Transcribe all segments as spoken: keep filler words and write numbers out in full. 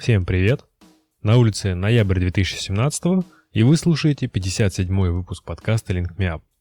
Всем привет! На улице ноябрь две тысячи семнадцатого, и вы слушаете пятьдесят седьмой выпуск подкаста Link Me Up.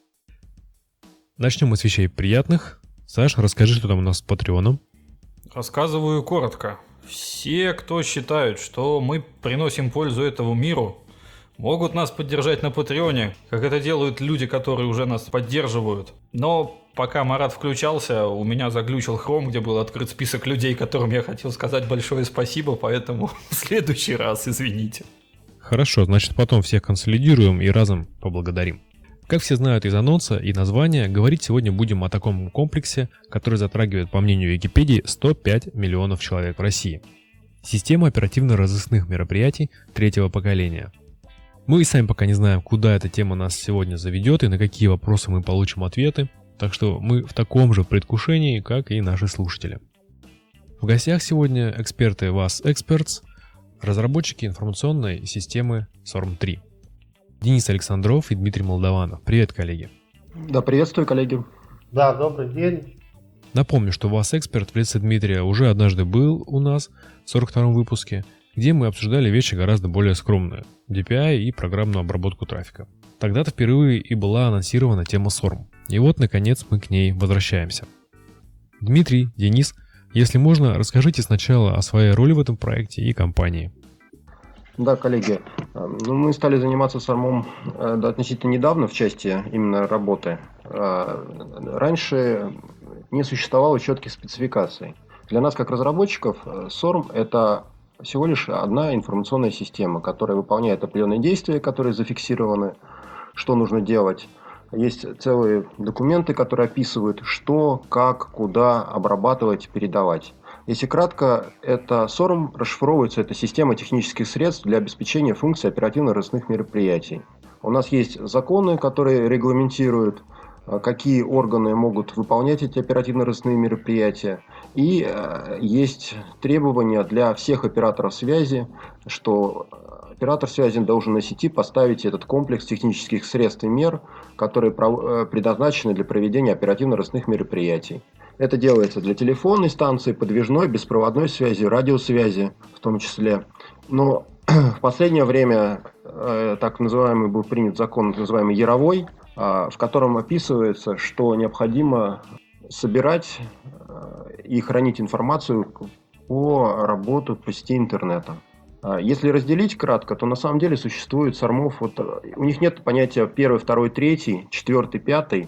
Начнем мы с вещей приятных. Саш, расскажи, что там у нас с Патреоном. Рассказываю коротко. Все, кто считают, что мы приносим пользу этому миру, могут нас поддержать на Патреоне, как это делают люди, которые уже нас поддерживают. Но пока Марат включался, у меня заглючил Chrome, где был открыт список людей, которым я хотел сказать большое спасибо, поэтому в следующий раз извините. Хорошо, значит потом всех консолидируем и разом поблагодарим. Как все знают из анонса и названия, говорить сегодня будем о таком комплексе, который затрагивает, по мнению Википедии, сто пять миллионов человек в России. Система оперативно-розыскных мероприятий третьего поколения. Мы и сами пока не знаем, куда эта тема нас сегодня заведет и на какие вопросы мы получим ответы, так что мы в таком же предвкушении, как и наши слушатели. В гостях сегодня эксперты вас Experts, разработчики информационной системы сорм три. Денис Александров и Дмитрий Молдованов. Привет, коллеги. Да, приветствую, коллеги. Да, добрый день. Напомню, что вас эксперт в лице Дмитрия уже однажды был у нас в сорок втором выпуске, где мы обсуждали вещи гораздо более скромные – ди пи ай и программную обработку трафика. Тогда-то впервые и была анонсирована тема сорм. И вот, наконец, мы к ней возвращаемся. Дмитрий, Денис, если можно, расскажите сначала о своей роли в этом проекте и компании. Да, коллеги, ну, мы стали заниматься сормом э, да, относительно недавно в части именно работы. Э, раньше не существовало четких спецификаций. Для нас, как разработчиков, сорм – это всего лишь одна информационная система, которая выполняет определенные действия, которые зафиксированы, что нужно делать. Есть целые документы, которые описывают, что, как, куда обрабатывать, передавать. Если кратко, это сорм расшифровывается, это система технических средств для обеспечения функций оперативно-розыскных мероприятий. У нас есть законы, которые регламентируют, какие органы могут выполнять эти оперативно-розыскные мероприятия. И есть требования для всех операторов связи, что оператор связи должен на сети поставить этот комплекс технических средств и мер, которые предназначены для проведения оперативно-розыскных мероприятий. Это делается для телефонной станции, подвижной, беспроводной связи, радиосвязи в том числе. Но в последнее время э, так называемый был принят закон, называемый Яровой, э, в котором описывается, что необходимо собирать э, и хранить информацию по работе по сети интернета. Если разделить кратко, то на самом деле существует сормов, вот, у них нет понятия первый, второй, третий, четвертый, пятый.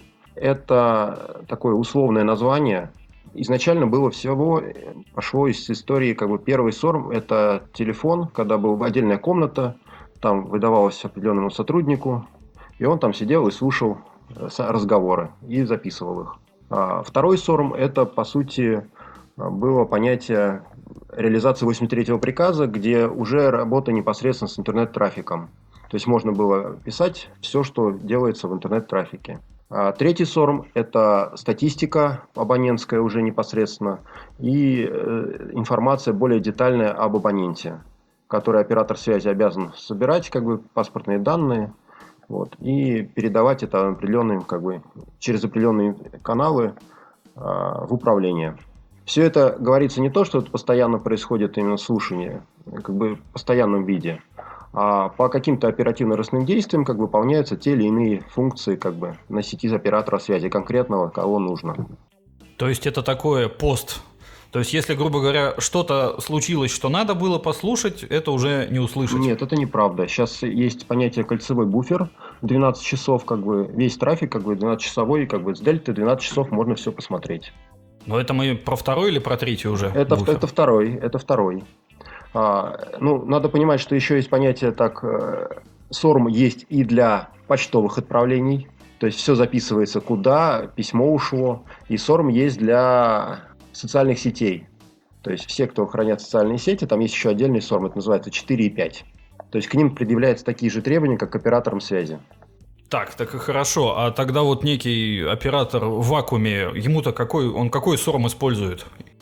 Это такое условное название. Изначально было всего, пошло из истории, как бы первый сорм – это телефон, когда была отдельная комната, там выдавалось определенному сотруднику, и он там сидел и слушал разговоры и записывал их. А второй сорм – это, по сути, было понятие реализации восемьдесят третьего приказа, где уже работа непосредственно с интернет-трафиком. То есть можно было писать все, что делается в интернет-трафике. А третий сорм – это статистика абонентская уже непосредственно и э, информация более детальная об абоненте, которую оператор связи обязан собирать, как бы паспортные данные, вот, и передавать это определенным, как бы, через определенные каналы э, в управление. Все это говорится не то, что это постоянно происходит именно слушание, как бы в постоянном виде, а по каким-то оперативно-розыскным действиям как бы выполняются те или иные функции как бы на сети оператора связи конкретного, кого нужно. То есть это такое пост. То есть если, грубо говоря, что-то случилось, что надо было послушать, это уже не услышать. Нет, это неправда. Сейчас есть понятие кольцевой буфер, двенадцать часов, как бы весь трафик, как бы двенадцатичасовой, как бы с дельты двенадцать часов можно все посмотреть. Но это мы про второй или про третий уже? Это, это второй, это второй. А, ну, надо понимать, что еще есть понятие так, сорм есть и для почтовых отправлений, то есть все записывается, куда письмо ушло, и сорм есть для социальных сетей. То есть все, кто хранят социальные сети, там есть еще отдельный сорм, это называется четыре и пять. То есть к ним предъявляются такие же требования, как к операторам связи. Так, так и хорошо. А тогда вот некий оператор в вакууме, ему-то какой, он какой сорм использует?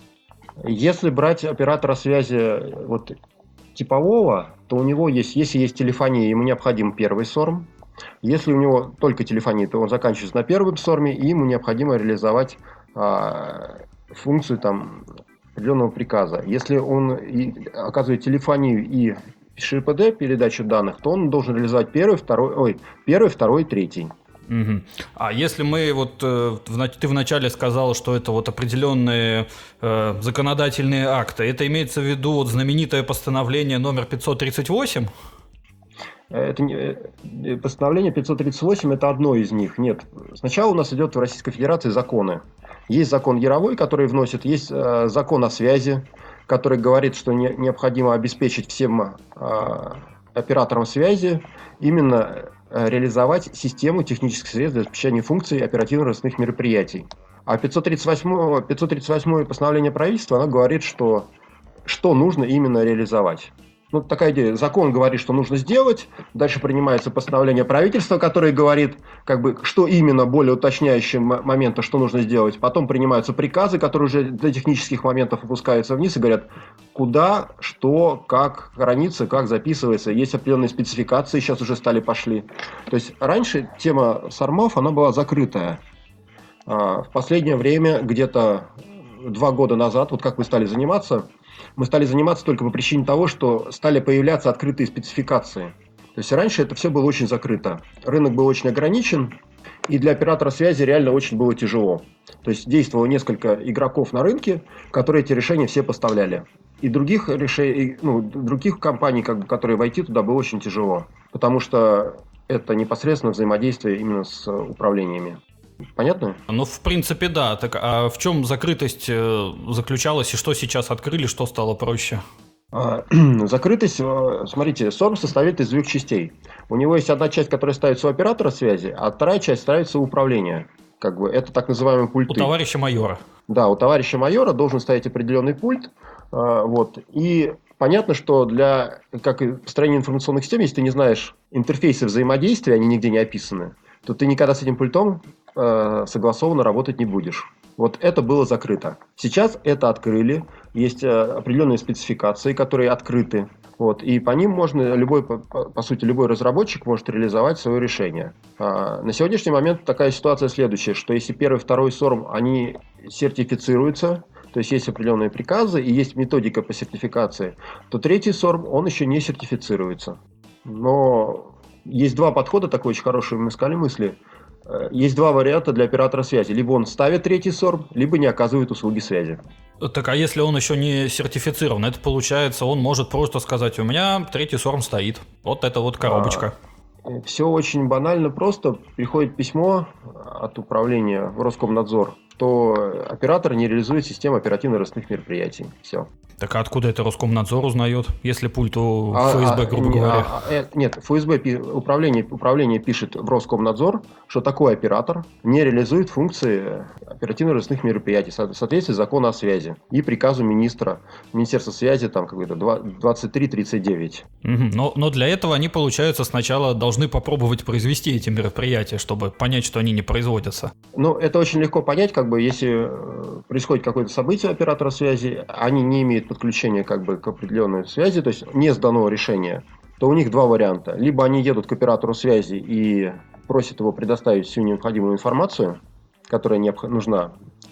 Если брать оператора связи вот, типового, то у него есть, если есть телефония, ему необходим первый сорм. Если у него только телефония, то он заканчивается на первом сорме, и ему необходимо реализовать а, функцию там, определенного приказа. Если он и оказывает телефонию и ШПД, передачу данных, то он должен реализовать первый, второй, ой, первый, второй, третий. Угу. А если мы вот э, в, ты вначале сказал, что это вот определенные э, законодательные акты, это имеется в виду вот знаменитое постановление номер пятьсот тридцать восемь? Это не, постановление пятьсот тридцать восемь это одно из них. Нет. Сначала у нас идет в Российской Федерации законы. Есть закон Яровой, который вносит, есть э, закон о связи, который говорит, что не, необходимо обеспечить всем э, операторам связи именно реализовать систему технических средств для обеспечения функций оперативно-розыскных мероприятий. А пятьсот тридцать восьмое постановление правительства, оно говорит, что, что нужно именно реализовать. Ну, такая идея. Закон говорит, что нужно сделать. Дальше принимается постановление правительства, которое говорит, как бы, что именно, более уточняющие моменты, что нужно сделать. Потом принимаются приказы, которые уже для технических моментов опускаются вниз и говорят, куда, что, как хранится, как записывается. Есть определенные спецификации, сейчас уже стали пошли. То есть раньше тема сармов, она была закрытая. В последнее время, где-то два года назад, вот как мы стали заниматься, мы стали заниматься только по причине того, что стали появляться открытые спецификации. То есть раньше это все было очень закрыто. Рынок был очень ограничен, и для оператора связи реально очень было тяжело. То есть действовало несколько игроков на рынке, которые эти решения все поставляли. И других, решений, ну, других компаний, как бы, которые войти туда, было очень тяжело. Потому что это непосредственно взаимодействие именно с управлениями. Понятно? Ну, в принципе, да. Так, а в чем закрытость заключалась и что сейчас открыли, что стало проще? Закрытость, смотрите, сорм состоит из двух частей. У него есть одна часть, которая ставится у оператора связи, а вторая часть ставится у управления. Как бы, это так называемые пульты. У товарища майора. Да, у товарища майора должен стоять определенный пульт. Вот. И понятно, что для как и построения информационных систем, если ты не знаешь интерфейсы взаимодействия, они нигде не описаны, то ты никогда с этим пультом э, согласованно работать не будешь. Вот это было закрыто. Сейчас это открыли. Есть э, определенные спецификации, которые открыты. Вот, и по ним можно, любой, по, по сути, любой разработчик может реализовать свое решение. А, на сегодняшний момент такая ситуация следующая, что если первый и второй сорм, они сертифицируются, то есть есть определенные приказы и есть методика по сертификации, то третий сорм, он еще не сертифицируется. Но есть два подхода, такой очень хороший, мы искали мысли. Есть два варианта для оператора связи. Либо он ставит третий сорм, либо не оказывает услуги связи. Так, а если он еще не сертифицирован, это получается, он может просто сказать, у меня третий сорм стоит. Вот это вот коробочка. А, все очень банально просто. Приходит письмо от управления в Роскомнадзор, что оператор не реализует систему оперативно-розыскных мероприятий. Все. Так а откуда это Роскомнадзор узнает, если пульт у а, ФСБ, грубо а, говоря? А, а, нет, ФСБ, управление, управление пишет в Роскомнадзор, что такой оператор не реализует функции оперативно-розыскных мероприятий в соответствии с законом о связи и приказу министра, Министерства связи, там, как-то двадцать три тридцать девять. Угу. Но, но для этого они, получается, сначала должны попробовать произвести эти мероприятия, чтобы понять, что они не производятся. Ну, это очень легко понять, как бы, если происходит какое-то событие оператора связи, они не имеют подключения как бы к определенной связи, то есть не сдано решение, то у них два варианта. Либо они едут к оператору связи и просят его предоставить всю необходимую информацию, которая нужна,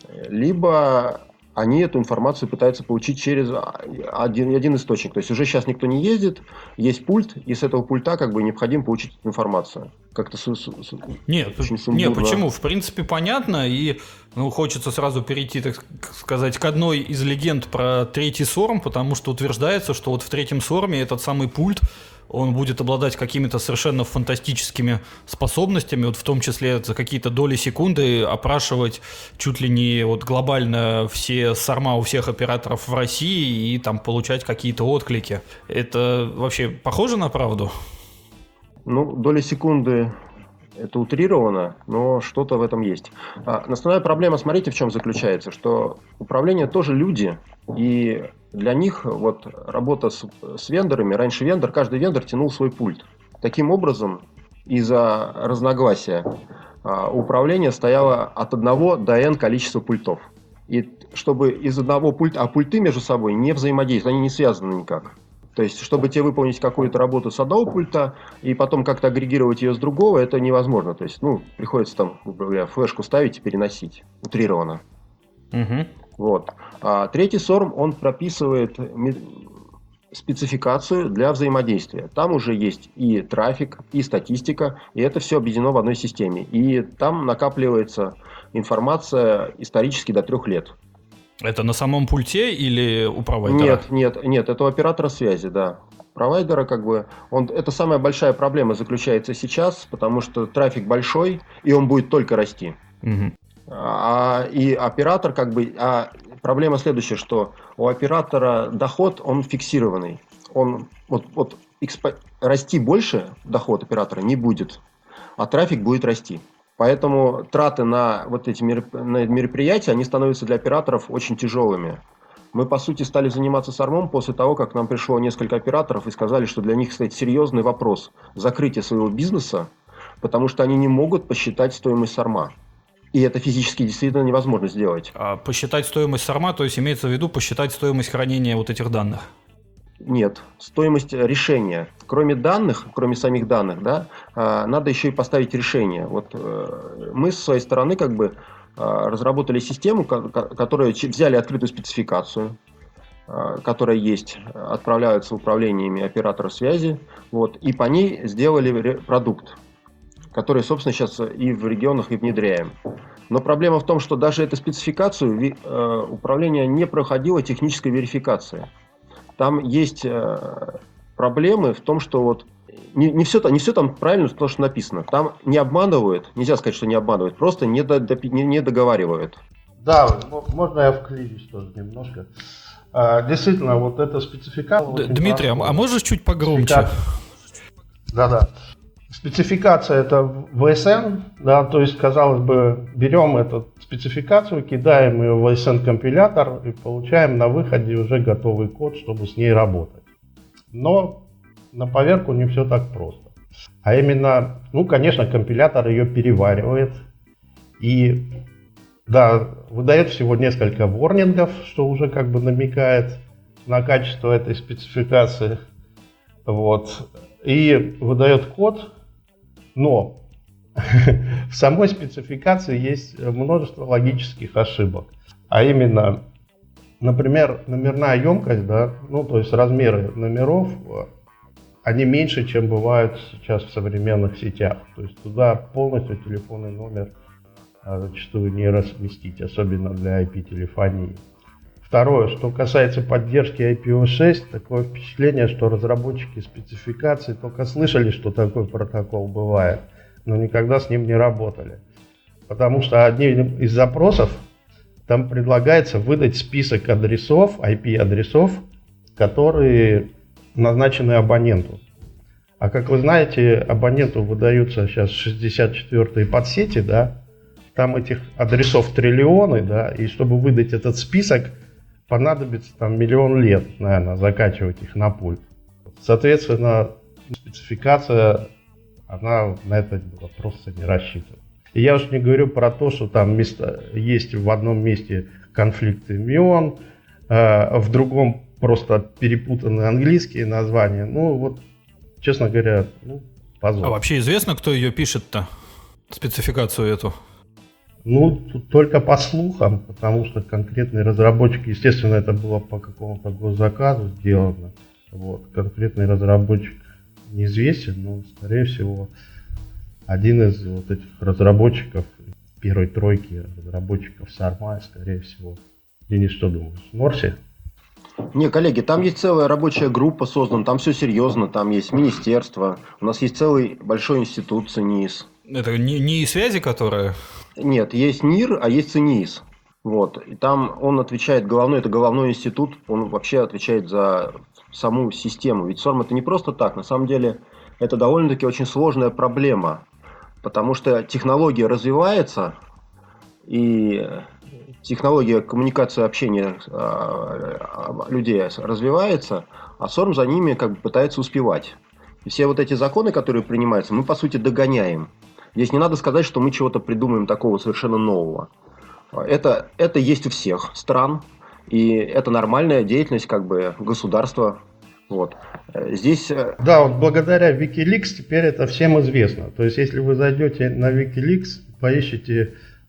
либо они эту информацию пытаются получить через один, один источник. То есть уже сейчас никто не ездит, есть пульт, и с этого пульта как бы необходимо получить эту информацию. Как-то су- су- су- нет, нет, почему? В принципе, понятно, и ну, хочется сразу перейти, так сказать, к одной из легенд про третий сорм, потому что утверждается, что вот в третьем сорме этот самый пульт, он будет обладать какими-то совершенно фантастическими способностями, вот в том числе за какие-то доли секунды опрашивать чуть ли не вот глобально все сорма у всех операторов в России и там получать какие-то отклики. Это вообще похоже на правду? Ну, доли секунды это утрировано, но что-то в этом есть. А, основная проблема, смотрите, в чем заключается, что управление тоже люди, и для них вот работа с, с вендорами, раньше вендор, каждый вендор тянул свой пульт. Таким образом, из-за разногласия а, управление стояло от одного до n количества пультов. И чтобы из одного пульта, а пульты между собой не взаимодействуют, они не связаны никак. То есть, чтобы тебе выполнить какую-то работу с одного пульта и потом как-то агрегировать ее с другого, это невозможно. То есть, ну, приходится там, грубо говоря, флешку ставить и переносить. Утрированно. Угу. Вот. А третий сорм, он прописывает спецификацию для взаимодействия. Там уже есть и трафик, и статистика, и это все объединено в одной системе. И там накапливается информация исторически до трех лет. Это на самом пульте или у провайдера? Нет, нет, нет, это у оператора связи, да. Провайдера, как бы, он, это самая большая проблема заключается сейчас, потому что трафик большой, и он будет только расти. Угу. А, и оператор, как бы, а проблема следующая, что у оператора доход, он фиксированный. Он, вот, вот экспо, расти больше доход оператора не будет, а трафик будет расти. Поэтому траты на вот эти мероприятия, они становятся для операторов очень тяжелыми. Мы, по сути, стали заниматься сормом после того, как к нам пришло несколько операторов и сказали, что для них, кстати, серьезный вопрос закрытия своего бизнеса, потому что они не могут посчитать стоимость сорма. И это физически действительно невозможно сделать. А посчитать стоимость сорма, то есть имеется в виду посчитать стоимость хранения вот этих данных? Нет, стоимость решения. Кроме данных, кроме самих данных, да, надо еще и поставить решение. Вот мы с своей стороны как бы разработали систему, которая взяли открытую спецификацию, которая есть, отправляются в управлениями оператора связи, вот, и по ней сделали продукт, который, собственно, сейчас и в регионах и внедряем. Но проблема в том, что даже эту спецификацию управление не проходило технической верификации. Там есть проблемы в том, что вот не, не, все, не все там правильно, то, что написано. Там не обманывают, нельзя сказать, что не обманывают, просто не, до, не, не договаривают. Да, можно я вклинюсь тоже немножко. А, действительно, вот эта спецификация... Дмитрий, а, а можешь чуть погромче? Да-да. Спецификация это ви эс эн, да, то есть, казалось бы, берем эту спецификацию, кидаем ее в ви эс эн-компилятор и получаем на выходе уже готовый код, чтобы с ней работать. Но на поверку не все так просто. А именно, ну, конечно, компилятор ее переваривает и, да, выдает всего несколько ворнингов, что уже как бы намекает на качество этой спецификации. Вот. И выдает код, но в самой спецификации есть множество логических ошибок. А именно, например, номерная емкость, да, ну, то есть размеры номеров, они меньше, чем бывают сейчас в современных сетях. То есть туда полностью телефонный номер зачастую не разместить, особенно для ай пи-телефонии. Второе, что касается поддержки ай пи ви шесть, такое впечатление, что разработчики спецификаций только слышали, что такой протокол бывает, но никогда с ним не работали. Потому что одним из запросов там предлагается выдать список адресов, ай пи-адресов, которые назначены абоненту. А как вы знаете, абоненту выдаются сейчас шестьдесят четвёртые подсети, да, там этих адресов триллионы, да, и чтобы выдать этот список, понадобится там миллион лет, наверное, закачивать их на пульт. Соответственно, спецификация, она на это просто не рассчитана. И я уж не говорю про то, что там место, есть в одном месте конфликт имен, э, в другом просто перепутаны английские названия. Ну вот, честно говоря, ну, позор. А вообще известно, кто ее пишет-то, спецификацию эту? Ну, тут только по слухам, потому что конкретный разработчик, естественно, это было по какому-то госзаказу сделано. Вот. Конкретный разработчик неизвестен, но, скорее всего, один из вот этих разработчиков, первой тройки разработчиков сорма, скорее всего. Денис, что думаешь? Норси? Не, коллеги, там есть целая рабочая группа создана, там все серьезно, там есть министерство, у нас есть целый большой институт ЦИНИИС. Это не, не связи, которая... Нет, есть НИР, а есть ЦИНИИС. Вот. И там он отвечает, головной, это головной институт, он вообще отвечает за саму систему. Ведь сорм это не просто так, на самом деле это довольно-таки очень сложная проблема, потому что технология развивается, и технология коммуникации, общения людей развивается, а сорм за ними как бы пытается успевать. И все вот эти законы, которые принимаются, мы по сути догоняем. Здесь не надо сказать, что мы чего-то придумаем такого совершенно нового. Это, это есть у всех стран, и это нормальная деятельность как бы государства. Вот. Здесь... Да, вот благодаря Wikileaks теперь это всем известно. То есть, если вы зайдете на Wikileaks, поищите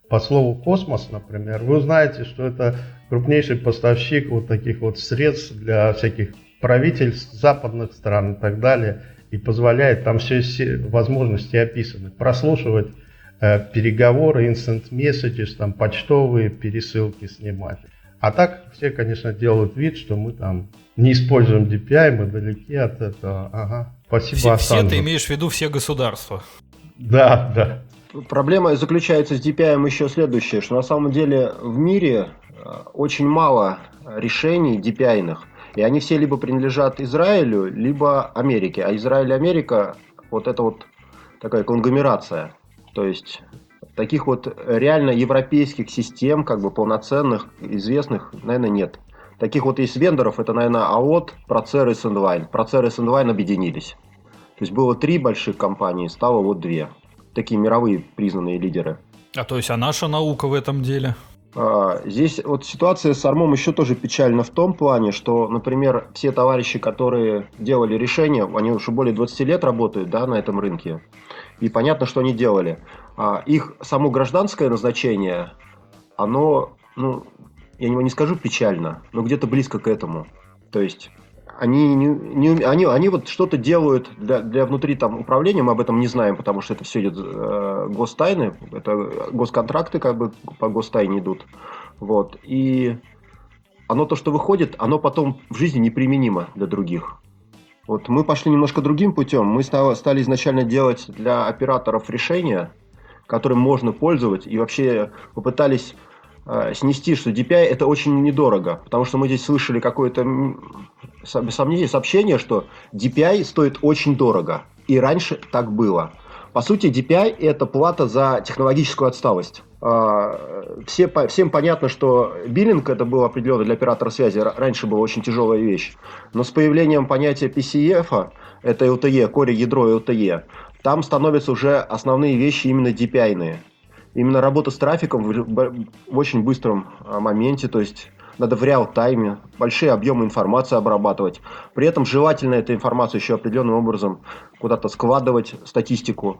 По слову «космос», например, вы узнаете, что это крупнейший поставщик вот таких вот средств для всяких правительств западных стран и так далее, и позволяет, там все, все возможности описаны, прослушивать э, переговоры, instant messages, там почтовые пересылки снимать. А так все, конечно, делают вид, что мы там не используем ди пи ай, мы далеки от этого. Ага, спасибо, Все, Ассанжу. все ты имеешь в виду все государства. Да, да. Проблема заключается с ди пи ай еще следующее, что на самом деле в мире очень мало решений ди пи ай-ных, и они все либо принадлежат Израилю, либо Америке. А Израиль и Америка вот это вот такая конгломерация. То есть таких вот реально европейских систем, как бы полноценных, известных, наверное, нет. Таких вот есть вендоров, это, наверное, АОТ, Procer и Sandvine. Procer и Sandvine объединились. То есть было три больших компании, стало вот две. Такие мировые признанные лидеры. А то есть, а наша наука в этом деле? А, здесь вот ситуация с АРМом еще тоже печальна в том плане, что, например, все товарищи, которые делали решения, они уже более двадцати лет работают, да, на этом рынке. И понятно, что они делали. А их само гражданское назначение, оно, ну, я не, не скажу печально, но где-то близко к этому. То есть они, не, не, они, они вот что-то делают для, для внутри там управления, мы об этом не знаем, потому что это все идет э, гостайны, это госконтракты как бы по гостайне идут. Вот. И оно то, что выходит, оно потом в жизни неприменимо для других. Вот мы пошли немножко другим путем. Мы стали изначально делать для операторов решения, которым можно пользоваться, и вообще попытались э, снести, что ди пи ай это очень недорого, потому что мы здесь слышали какое-то без сомнения сообщение, что ди пи ай стоит очень дорого, и раньше так было. По сути, ди пи ай это плата за технологическую отсталость. Все, всем понятно, что биллинг это был определенно для оператора связи, раньше была очень тяжелая вещь. Но с появлением понятия пи си и эф, это эл ти и, Core ядро эл ти и, там становятся уже основные вещи именно ди пи ай-ные. Именно работа с трафиком в, в очень быстром моменте, то есть надо в реал-тайме большие объемы информации обрабатывать. При этом желательно эту информацию еще определенным образом куда-то складывать, статистику.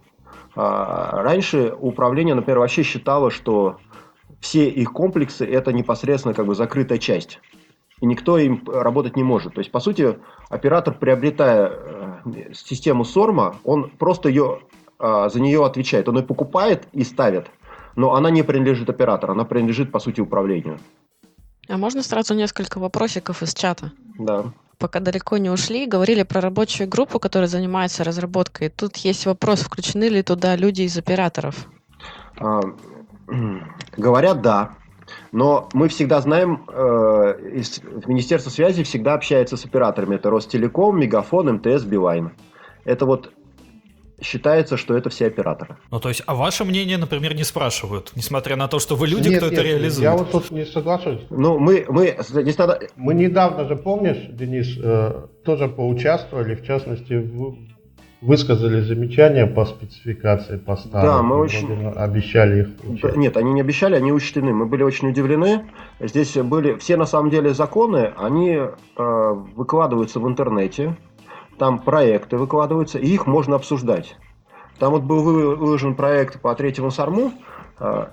Раньше управление, например, вообще считало, что все их комплексы это непосредственно как бы закрытая часть. И никто им работать не может. То есть, по сути, оператор, приобретая систему сорма, он просто ее, за нее отвечает. Он ее покупает и ставит, но она не принадлежит оператору, она принадлежит, по сути, управлению. А можно сразу несколько вопросиков из чата? Да. Пока далеко не ушли, говорили про рабочую группу, которая занимается разработкой. Тут есть вопрос, включены ли туда люди из операторов? А, говорят, да. Но мы всегда знаем, э, из, Министерство связи всегда общается с операторами. Это Ростелеком, Мегафон, эм тэ эс, Билайн. Это вот считается, что это все операторы. Ну, то есть, а ваше мнение, например, не спрашивают, несмотря на то, что вы люди, Нет, кто нет, это реализует? Я вот тут не соглашусь. Ну, мы, мы, здесь надо... Мы недавно же, помнишь, Денис, э, тоже поучаствовали, в частности, в, высказали замечания по спецификации, по старым. Да, мы очень... обещали их учесть. Нет, они не обещали, они учтены. Мы были очень удивлены. Здесь были все, на самом деле, законы, они э, выкладываются в интернете. Там проекты выкладываются, и их можно обсуждать. Там вот был выложен проект по третьему сорму. Э,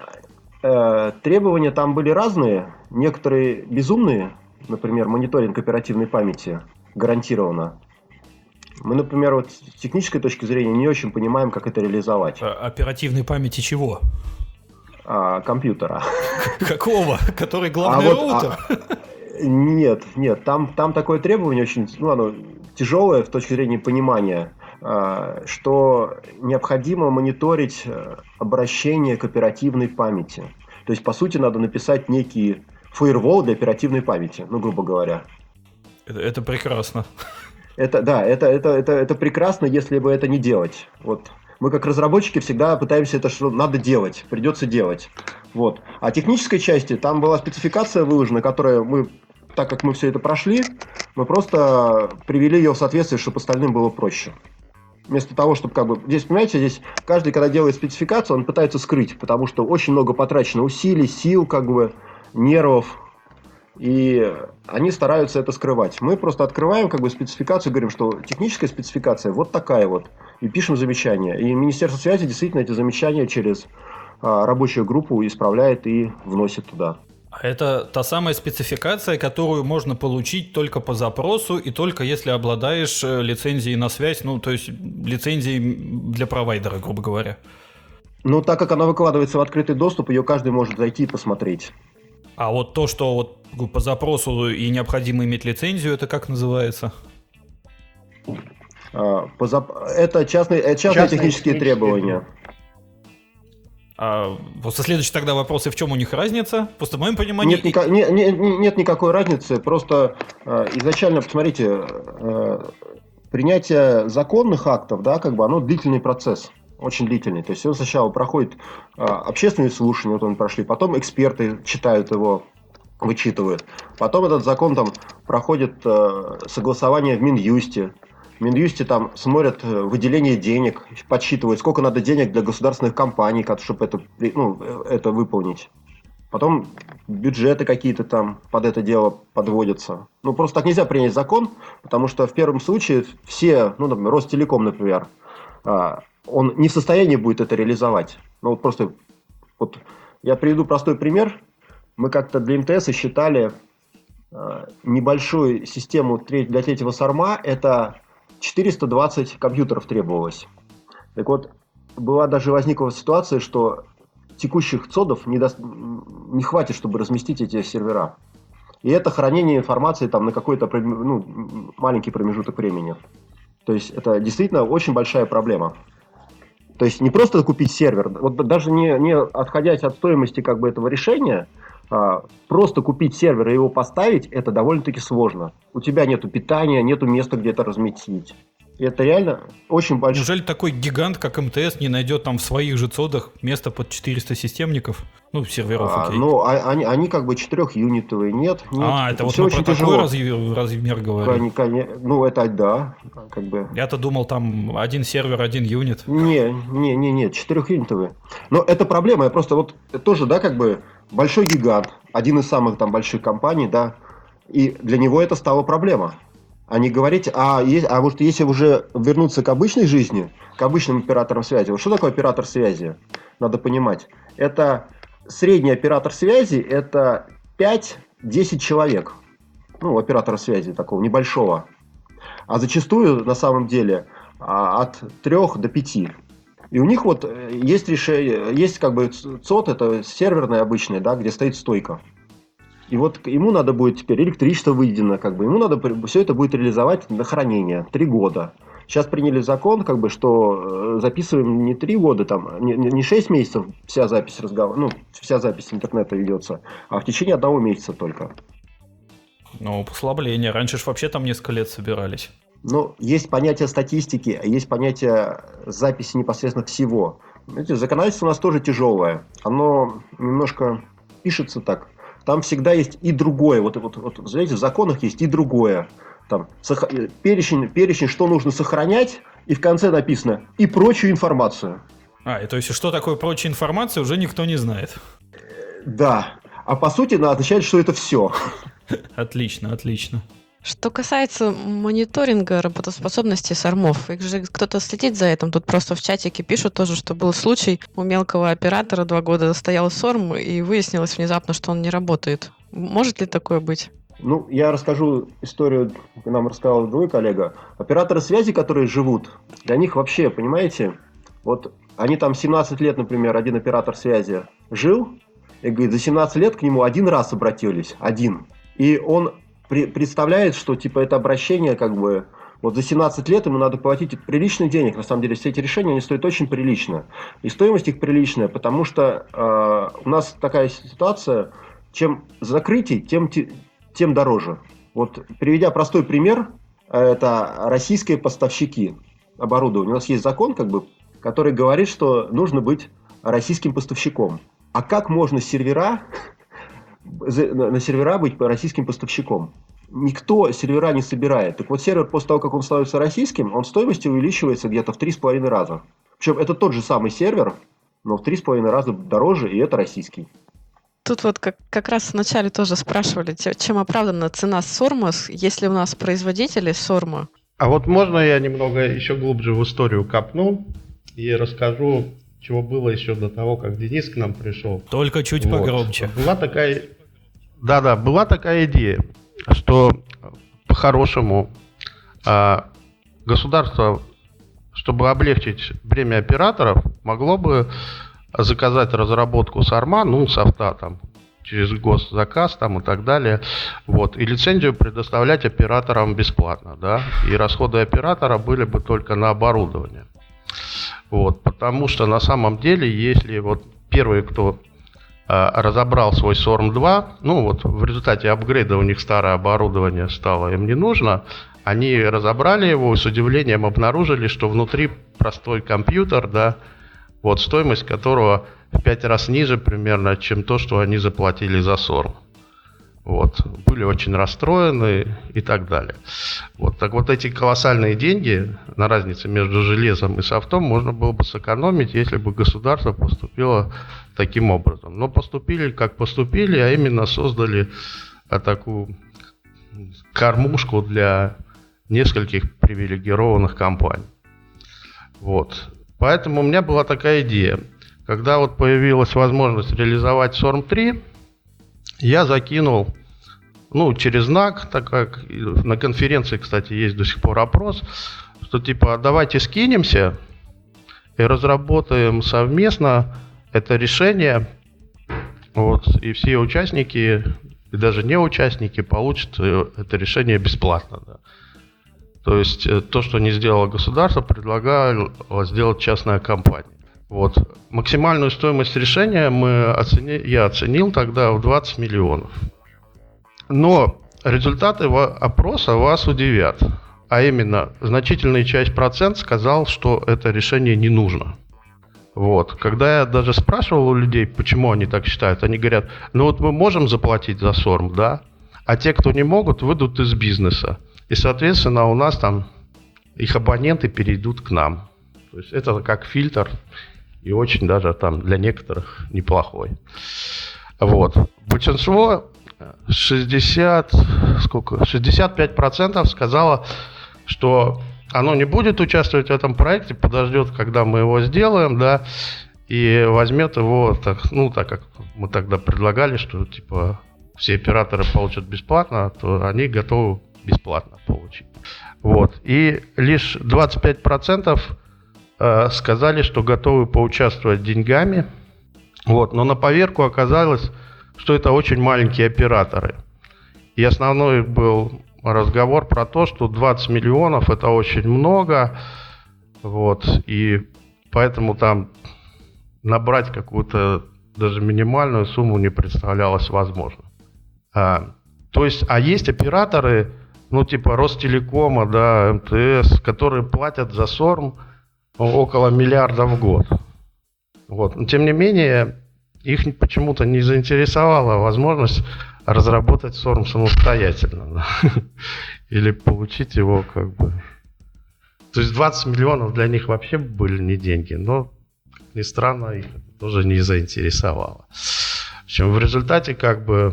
э, требования там были разные. Некоторые безумные. Например, мониторинг оперативной памяти гарантированно. Мы, например, вот с технической точки зрения не очень понимаем, как это реализовать. А, оперативной памяти чего? А, компьютера. Какого? Который главный роутер? Нет, нет, там, там такое требование очень, ну, оно тяжелое с точки зрения понимания, что необходимо мониторить обращение к оперативной памяти. То есть, по сути, надо написать некий фаервол для оперативной памяти, ну, грубо говоря. Это, это прекрасно. Это, да, это, это, это, это прекрасно, если бы это не делать. Вот. Мы как разработчики всегда пытаемся это, что надо делать, придется делать. Вот. А технической части там была спецификация выложена, которая мы, так как мы все это прошли, мы просто привели ее в соответствие, чтобы остальным было проще. Вместо того, чтобы как бы... Здесь, понимаете, здесь каждый, когда делает спецификацию, он пытается скрыть, потому что очень много потрачено усилий, сил, как бы, нервов. И они стараются это скрывать. Мы просто открываем как бы спецификацию, говорим, что техническая спецификация вот такая вот. И пишем замечания. И Министерство связи действительно эти замечания через а, рабочая группа исправляет и вносит туда. А это та самая спецификация, которую можно получить только по запросу и только если обладаешь лицензией на связь, ну, то есть лицензией для провайдера, грубо говоря. Ну, так как она выкладывается в открытый доступ, ее каждый может зайти и посмотреть. А вот то, что вот по запросу и необходимо иметь лицензию, это как называется? А, по зап... Это частные, это частные, частные технические, технические требования. А после следующий тогда вопрос, и в чем у них разница? Просто в моем понимании... Нет, ника- не, не, нет никакой разницы, просто э, изначально, посмотрите, э, принятие законных актов, да, как бы оно длительный процесс, очень длительный. То есть он сначала проходит э, общественные слушания, вот он прошли, потом эксперты читают его, вычитывают. Потом этот закон там проходит э, согласование в Минюсте. В Минюсте там смотрят выделение денег, подсчитывают, сколько надо денег для государственных компаний, чтобы это, ну, это выполнить. Потом бюджеты какие-то там под это дело подводятся. Ну, просто так нельзя принять закон, потому что в первом случае все, ну, например, Ростелеком, например, он не в состоянии будет это реализовать. Ну, вот просто, вот я приведу простой пример. Мы как-то для эм тэ эса считали небольшую систему для третьего сорма, это четыреста двадцать компьютеров требовалось. Так вот, была даже возникла ситуация, что текущих цодов не, до... не хватит, чтобы разместить эти сервера. И это хранение информации там, на какой-то ну, маленький промежуток времени. То есть это действительно очень большая проблема. То есть не просто купить сервер, вот даже не, не отходя от стоимости как бы этого решения, а, просто купить сервер и его поставить, это довольно-таки сложно. У тебя нету питания, нету места, где это разместить. И это реально очень большой... Неужели такой гигант, как эм тэ эс, не найдет там в своих же цодах место под четыреста системников? Ну, серверов, а, окей. Ну, а, они, они как бы четырехюнитовые, нет, нет. А, это, это вот мы про такой размер, размер говорим. Конечно, ну, это да, как бы. Я-то думал, там один сервер, один юнит. Не, не, не, не, четырехюнитовые. Но это проблема, я просто вот тоже, да, как бы большой гигант, один из самых там больших компаний, да, и для него это стало проблема. А не говорить, а, а вот если уже вернуться к обычной жизни, к обычным операторам связи, вот что такое оператор связи? Надо понимать. Это средний оператор связи, это пять-десять человек. Ну, оператора связи такого небольшого. А зачастую, на самом деле, от трёх до пяти. И у них вот есть решение, есть как бы цод, это серверный обычный, да, где стоит стойка. И вот ему надо будет теперь, электричество выведено, как бы, ему надо все это будет реализовать на хранение, три года. Сейчас приняли закон, как бы, что записываем не три года, там, не, не шесть месяцев вся запись разговора, ну, вся запись интернета ведется, а в течение одного месяца только. Ну, послабление. Раньше же вообще там несколько лет собирались. Ну, есть понятие статистики, а есть понятие записи непосредственно всего. Знаете, законодательство у нас тоже тяжелое. Оно немножко пишется так. Там всегда есть и другое. Вот, вот, вот знаете, в законах есть и другое. Там сох... перечень, перечень, что нужно сохранять, и в конце написано «и прочую информацию». А, и то есть, что такое прочая информация, уже никто не знает. Да. А по сути, она означает, что это все. Отлично, отлично. Что касается мониторинга работоспособности сормов, их же кто-то следит за этим. Тут просто в чатике пишут тоже, что был случай у мелкого оператора, два года стоял сорм, и выяснилось внезапно, что он не работает. Может ли такое быть? Ну, я расскажу историю, нам рассказал другой коллега. Операторы связи, которые живут, для них вообще, понимаете, вот они там семнадцать лет, например, один оператор связи жил, и говорит, за семнадцать лет к нему один раз обратились, один. И он при, представляет, что типа это обращение как бы, вот за семнадцать лет ему надо платить приличных денег. На самом деле все эти решения, они стоят очень прилично. И стоимость их приличная, потому что э, у нас такая ситуация, чем закрытий, тем... тем дороже. Вот, приведя простой пример, это российские поставщики оборудования. У нас есть закон, как бы, который говорит, что нужно быть российским поставщиком. А как можно сервера, на сервера быть российским поставщиком? Никто сервера не собирает. Так вот, сервер после того, как он становится российским, он в стоимости увеличивается где-то в три с половиной раза. Причем это тот же самый сервер, но в три с половиной раза дороже, и это российский. Тут вот как, как раз вначале тоже спрашивали, чем оправдана цена сорма, если у нас производители сорма. А вот можно я немного еще глубже в историю копну и расскажу чего было еще до того, как Денис к нам пришел. Только чуть Вот. погромче. Была такая, да-да, была такая идея, что по-хорошему а, государство, чтобы облегчить бремя операторов, могло бы заказать разработку сарма, ну, софта там, через госзаказ там и так далее, вот, и лицензию предоставлять операторам бесплатно, да, и расходы оператора были бы только на оборудование. Вот, потому что на самом деле, если вот первые, кто а, разобрал свой сорм два, ну вот в результате апгрейда у них старое оборудование стало им не нужно, они разобрали его и с удивлением обнаружили, что внутри простой компьютер, да, вот стоимость которого в пять раз ниже примерно, чем то, что они заплатили за сорм. Вот. Были очень расстроены и так далее. Вот. Так вот эти колоссальные деньги на разнице между железом и софтом можно было бы сэкономить, если бы государство поступило таким образом. Но поступили как поступили, а именно создали такую кормушку для нескольких привилегированных компаний. Вот. Поэтому у меня была такая идея. Когда вот появилась возможность реализовать сорм три, я закинул, ну, через знак, так как на конференции, кстати, есть до сих пор опрос, что типа давайте скинемся и разработаем совместно это решение, вот, и все участники, и даже не участники получат это решение бесплатно. Да. То есть то, что не сделало государство, предлагало сделать частная компания. Вот. Максимальную стоимость решения мы оцени... я оценил тогда в двадцать миллионов. Но результаты опроса вас удивят. А именно, значительная часть процент сказал, что это решение не нужно. Вот. Когда я даже спрашивал у людей, почему они так считают, они говорят, ну вот мы можем заплатить за сорм, да, а те, кто не могут, выйдут из бизнеса. И, соответственно, у нас там их абоненты перейдут к нам. То есть это как фильтр, и очень даже там для некоторых неплохой. Вот. Большинство, шестьдесят, сколько, шестьдесят пять процентов сказало, что оно не будет участвовать в этом проекте, подождет, когда мы его сделаем, да, и возьмет его, так, ну, так как мы тогда предлагали, что типа все операторы получат бесплатно, то они готовы бесплатно получить. Вот. И лишь двадцать пять процентов э, сказали, что готовы поучаствовать деньгами. Вот. Но на поверку оказалось, что это очень маленькие операторы. И основной был разговор про то, что двадцать миллионов это очень много. Вот. И поэтому там набрать какую-то даже минимальную сумму не представлялось возможным. А, то есть, а есть операторы, ну, типа Ростелекома, да, эм тэ эс, которые платят за сорм около миллиарда в год. Вот. Но, тем не менее, их почему-то не заинтересовала возможность разработать сорм самостоятельно. Да? Или получить его как бы... То есть двадцать миллионов для них вообще были не деньги, но, как ни странно, их тоже не заинтересовало. В общем, в результате как бы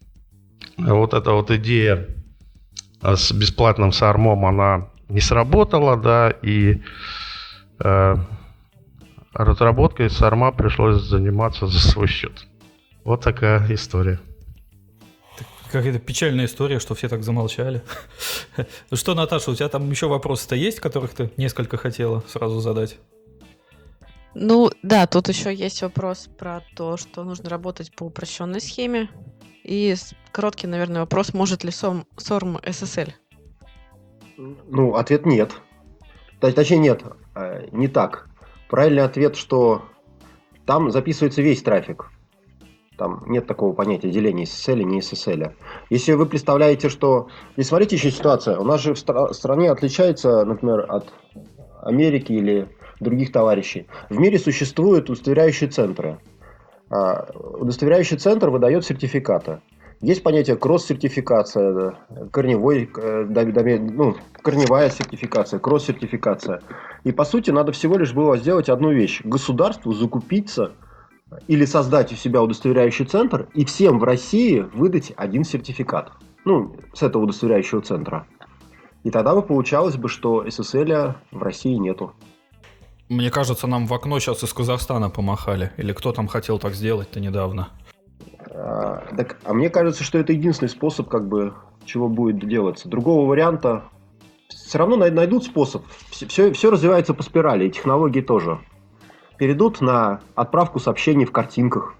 вот эта вот идея с бесплатным сормом, она не сработала, да, и э, разработкой сорма пришлось заниматься за свой счет. Вот такая история. Какая-то печальная история, что все так замолчали. Ну что, Наташа, у тебя там еще вопросы-то есть, которых ты несколько хотела сразу задать? Ну, да, тут еще есть вопрос про то, что нужно работать по упрощенной схеме. И короткий, наверное, вопрос, может ли сорм эс эс эль? Ну, ответ нет. Точнее, нет, не так. Правильный ответ, что там записывается весь трафик. Там нет такого понятия деления эс эс эль и не эс эс эль. Если вы представляете, что... И смотрите, еще ситуация. У нас же в стра- стране отличается, например, от Америки или других товарищей. В мире существуют удостоверяющие центры. Удостоверяющий центр выдает сертификаты. Есть понятие кросс-сертификация, корневой, ну, корневая сертификация, кросс-сертификация. И по сути надо всего лишь было сделать одну вещь. Государству закупиться или создать у себя удостоверяющий центр и всем в России выдать один сертификат. Ну, с этого удостоверяющего центра. И тогда бы получалось бы, что эс эс эль в России нету. Мне кажется, нам в окно сейчас из Казахстана помахали. Или кто там хотел так сделать-то недавно? А, так, а мне кажется, что это единственный способ, как бы, чего будет делаться. Другого варианта все равно найдут способ. Все, все, все развивается по спирали, и технологии тоже. Перейдут на отправку сообщений в картинках.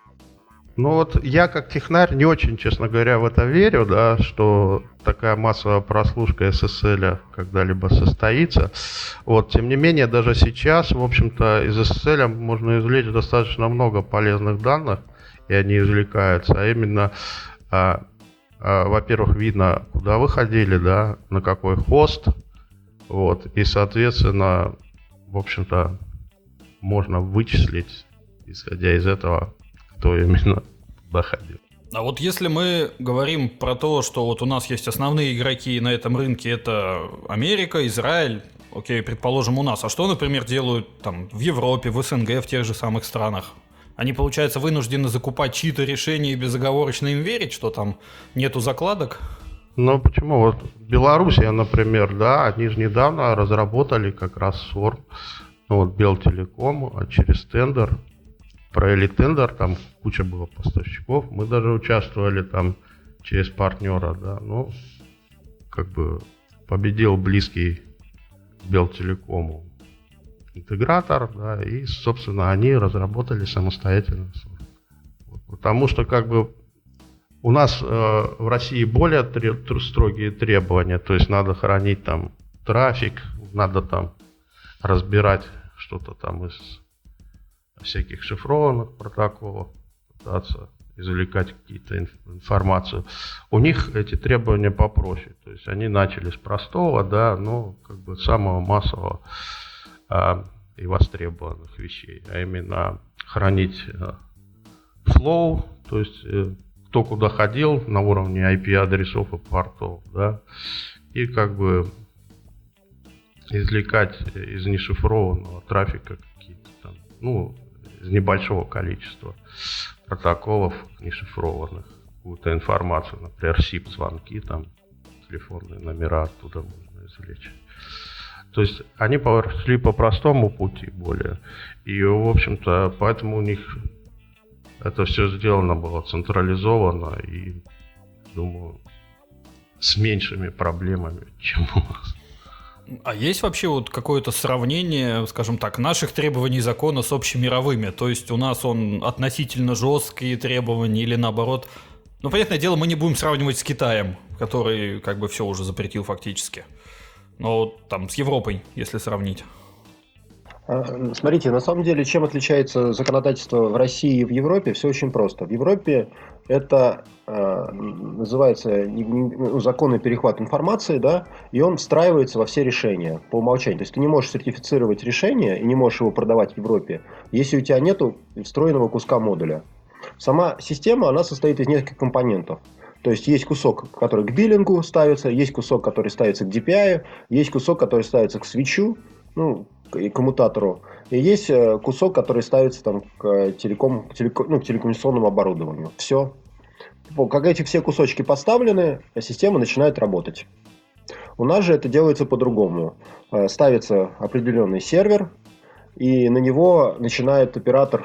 Ну вот я как технарь не очень, честно говоря, в это верю, да, что такая массовая прослушка эс эс эл когда-либо состоится. Вот, тем не менее, даже сейчас, в общем-то, из эс эс эл можно извлечь достаточно много полезных данных, и они извлекаются, а именно, а, а, во-первых, видно, куда вы ходили, да, на какой хост, вот, и, соответственно, в общем-то, можно вычислить, исходя из этого, кто именно туда ходил. А вот если мы говорим про то, что вот у нас есть основные игроки на этом рынке, это Америка, Израиль, окей, предположим, у нас. А что, например, делают там в Европе, в эс эн гэ, в тех же самых странах? Они, получается, вынуждены закупать чьи-то решения и безоговорочно им верить, что там нету закладок? Ну, почему? Вот Белоруссия, например, да, они же недавно разработали как раз сорм, ну, вот Белтелеком, а через тендер, провели тендер, там куча было поставщиков, мы даже участвовали там через партнера, да, ну, как бы победил близкий Белтелекому интегратор, да, и, собственно, они разработали самостоятельно. Вот, потому что, как бы, у нас э, в России более тр- строгие требования, то есть надо хранить там трафик, надо там разбирать что-то там из всяких шифрованных протоколов, пытаться извлекать какие-то инф- информацию. У них эти требования попроще, то есть они начали с простого, да, но как бы самого массового а, и востребованных вещей, а именно хранить а, flow, то есть э, кто куда ходил на уровне ай пи-адресов и портов, да, и как бы извлекать из нешифрованного трафика какие-то там, ну, из небольшого количества протоколов нешифрованных какую-то информацию, например, сип-звонки, там, телефонные номера оттуда можно извлечь. То есть они пошли по простому пути более. И, в общем-то, поэтому у них это все сделано было централизовано и, думаю, с меньшими проблемами, чем у нас. А есть вообще вот какое-то сравнение, скажем так, наших требований закона с общемировыми? То есть у нас он относительно жесткие требования или наоборот? Ну, понятное дело, мы не будем сравнивать с Китаем, который как бы все уже запретил фактически. Но вот там с Европой, если сравнить. Смотрите, на самом деле, чем отличается законодательство в России и в Европе, все очень просто. В Европе это э, называется ну, законный перехват информации, да, и он встраивается во все решения по умолчанию. То есть ты не можешь сертифицировать решение и не можешь его продавать в Европе, если у тебя нету встроенного куска модуля. Сама система, она состоит из нескольких компонентов. То есть есть кусок, который к биллингу ставится, есть кусок, который ставится к ди пи ай, есть кусок, который ставится к свитчу, ну, и коммутатору. И есть кусок, который ставится там, к, телеком, к, телеком, ну, к телекоммуникационному оборудованию. Все. Когда эти все кусочки поставлены, система начинает работать. У нас же это делается по-другому. Ставится определенный сервер, и на него начинает оператор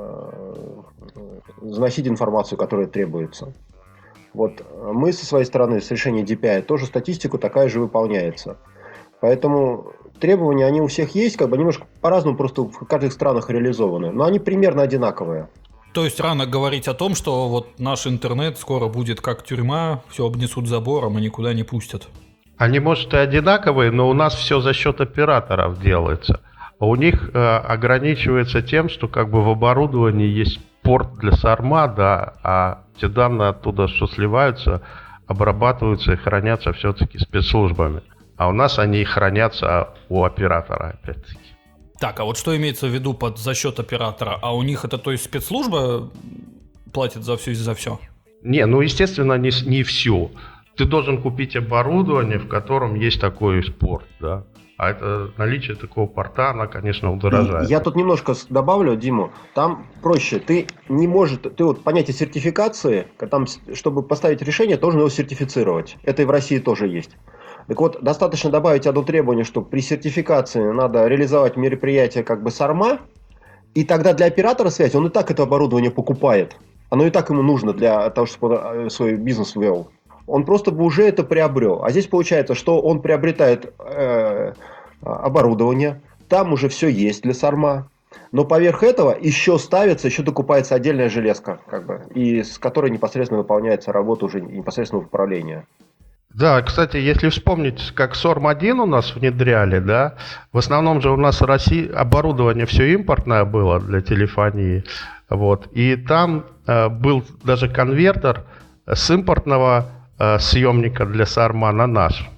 заносить информацию, которая требуется. Вот мы со своей стороны, с решения ди пи ай, тоже статистику такая же выполняется. Поэтому требования, они у всех есть, как бы немножко по-разному просто в каждых странах реализованы, но они примерно одинаковые. То есть рано говорить о том, что вот наш интернет скоро будет как тюрьма, все обнесут забором и никуда не пустят. Они, может, и одинаковые, но у нас все за счет операторов делается. А у них э, ограничивается тем, что как бы в оборудовании есть порт для сарма, да, а те данные оттуда, что сливаются, обрабатываются и хранятся все-таки спецслужбами. А у нас они хранятся у оператора, опять-таки. Так, а вот что имеется в виду под за счет оператора? А у них это, то есть, спецслужба платит за все и за все? Не, ну, естественно, не, не все. Ты должен купить оборудование, в котором есть такой порт, да. А это наличие такого порта, она, конечно, удорожает. Я тут немножко добавлю, Диму. Там проще. Ты не можешь... Ты вот понятие сертификации, там, чтобы поставить решение, должен его сертифицировать. Это и в России тоже есть. Так вот, достаточно добавить одно требование, что при сертификации надо реализовать мероприятие как бы сарма, и тогда для оператора связи он и так это оборудование покупает. Оно и так ему нужно для того, чтобы он свой бизнес вел. Он просто бы уже это приобрел. А здесь получается, что он приобретает э, оборудование, там уже все есть для сарма, но поверх этого еще ставится, еще докупается отдельная железка, как бы, и с которой непосредственно выполняется работа уже непосредственно управления. Да, кстати, если вспомнить, как сорм один у нас внедряли, да, в основном же у нас в России оборудование все импортное было для телефонии, вот, и там э, был даже конвертер с импортного э, съемника для сарма на наш.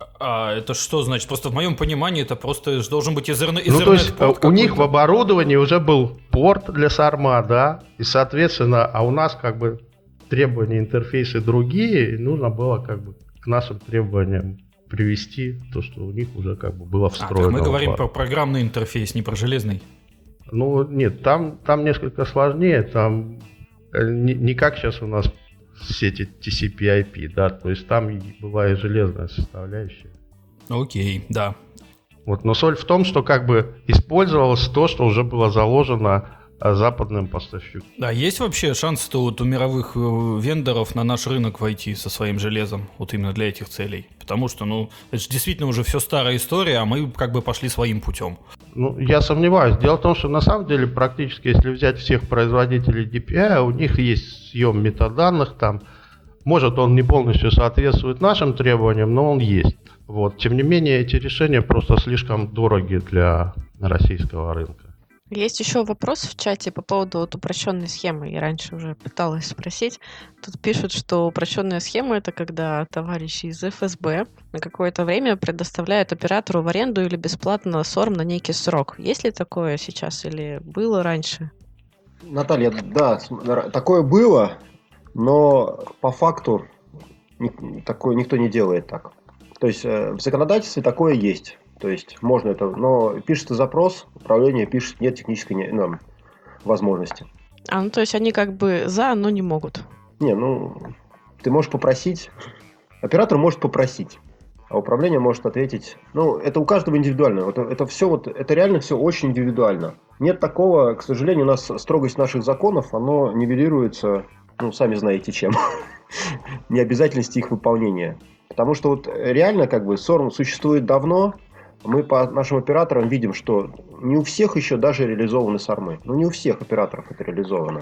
А это что значит? Просто в моем понимании это просто должен быть Ethernet. Ну, то есть у них в оборудовании уже был порт для сарма, да, и, соответственно, а у нас как бы требования интерфейсы другие, и нужно было как бы к нашим требованиям привести то, что у них уже как бы было встроено. А, мы говорим про программный интерфейс, не про железный. Ну, нет, там, там несколько сложнее, там не, не как сейчас у нас сети ти си пи ай пи, да, то есть там была и железная составляющая. Окей, да. Вот, но соль в том, что как бы использовалось то, что уже было заложено западным поставщикам. Да, есть вообще шанс-то вот у мировых вендоров на наш рынок войти со своим железом, вот именно для этих целей? Потому что, ну, это же действительно уже все старая история, а мы как бы пошли своим путем. Ну, я сомневаюсь. Дело в том, что на самом деле практически, если взять всех производителей ди пи ай, у них есть съем метаданных там. Может, он не полностью соответствует нашим требованиям, но он есть. Вот. Тем не менее, эти решения просто слишком дороги для российского рынка. Есть еще вопрос в чате по поводу вот упрощенной схемы. Я раньше уже пыталась спросить. Тут пишут, что упрощенная схема — это когда товарищи из эф эс бэ на какое-то время предоставляют оператору в аренду или бесплатно сорм на некий срок. Есть ли такое сейчас или было раньше? Наталья, да, такое было, но по факту такое никто не делает так. То есть в законодательстве такое есть. То есть можно это, но пишется запрос, управление пишет, нет технической не, ну, возможности. А, ну то есть они как бы за, но не могут. Не, ну, ты можешь попросить, оператор может попросить, а управление может ответить. Ну, это у каждого индивидуально. Это, это все вот, это реально все очень индивидуально. Нет такого, к сожалению, у нас строгость наших законов, оно нивелируется, ну, сами знаете чем, необязательности их выполнения. Потому что вот реально как бы сорм существует давно. Мы по нашим операторам видим, что не у всех еще даже реализованы сормы. Ну, не у всех операторов это реализовано.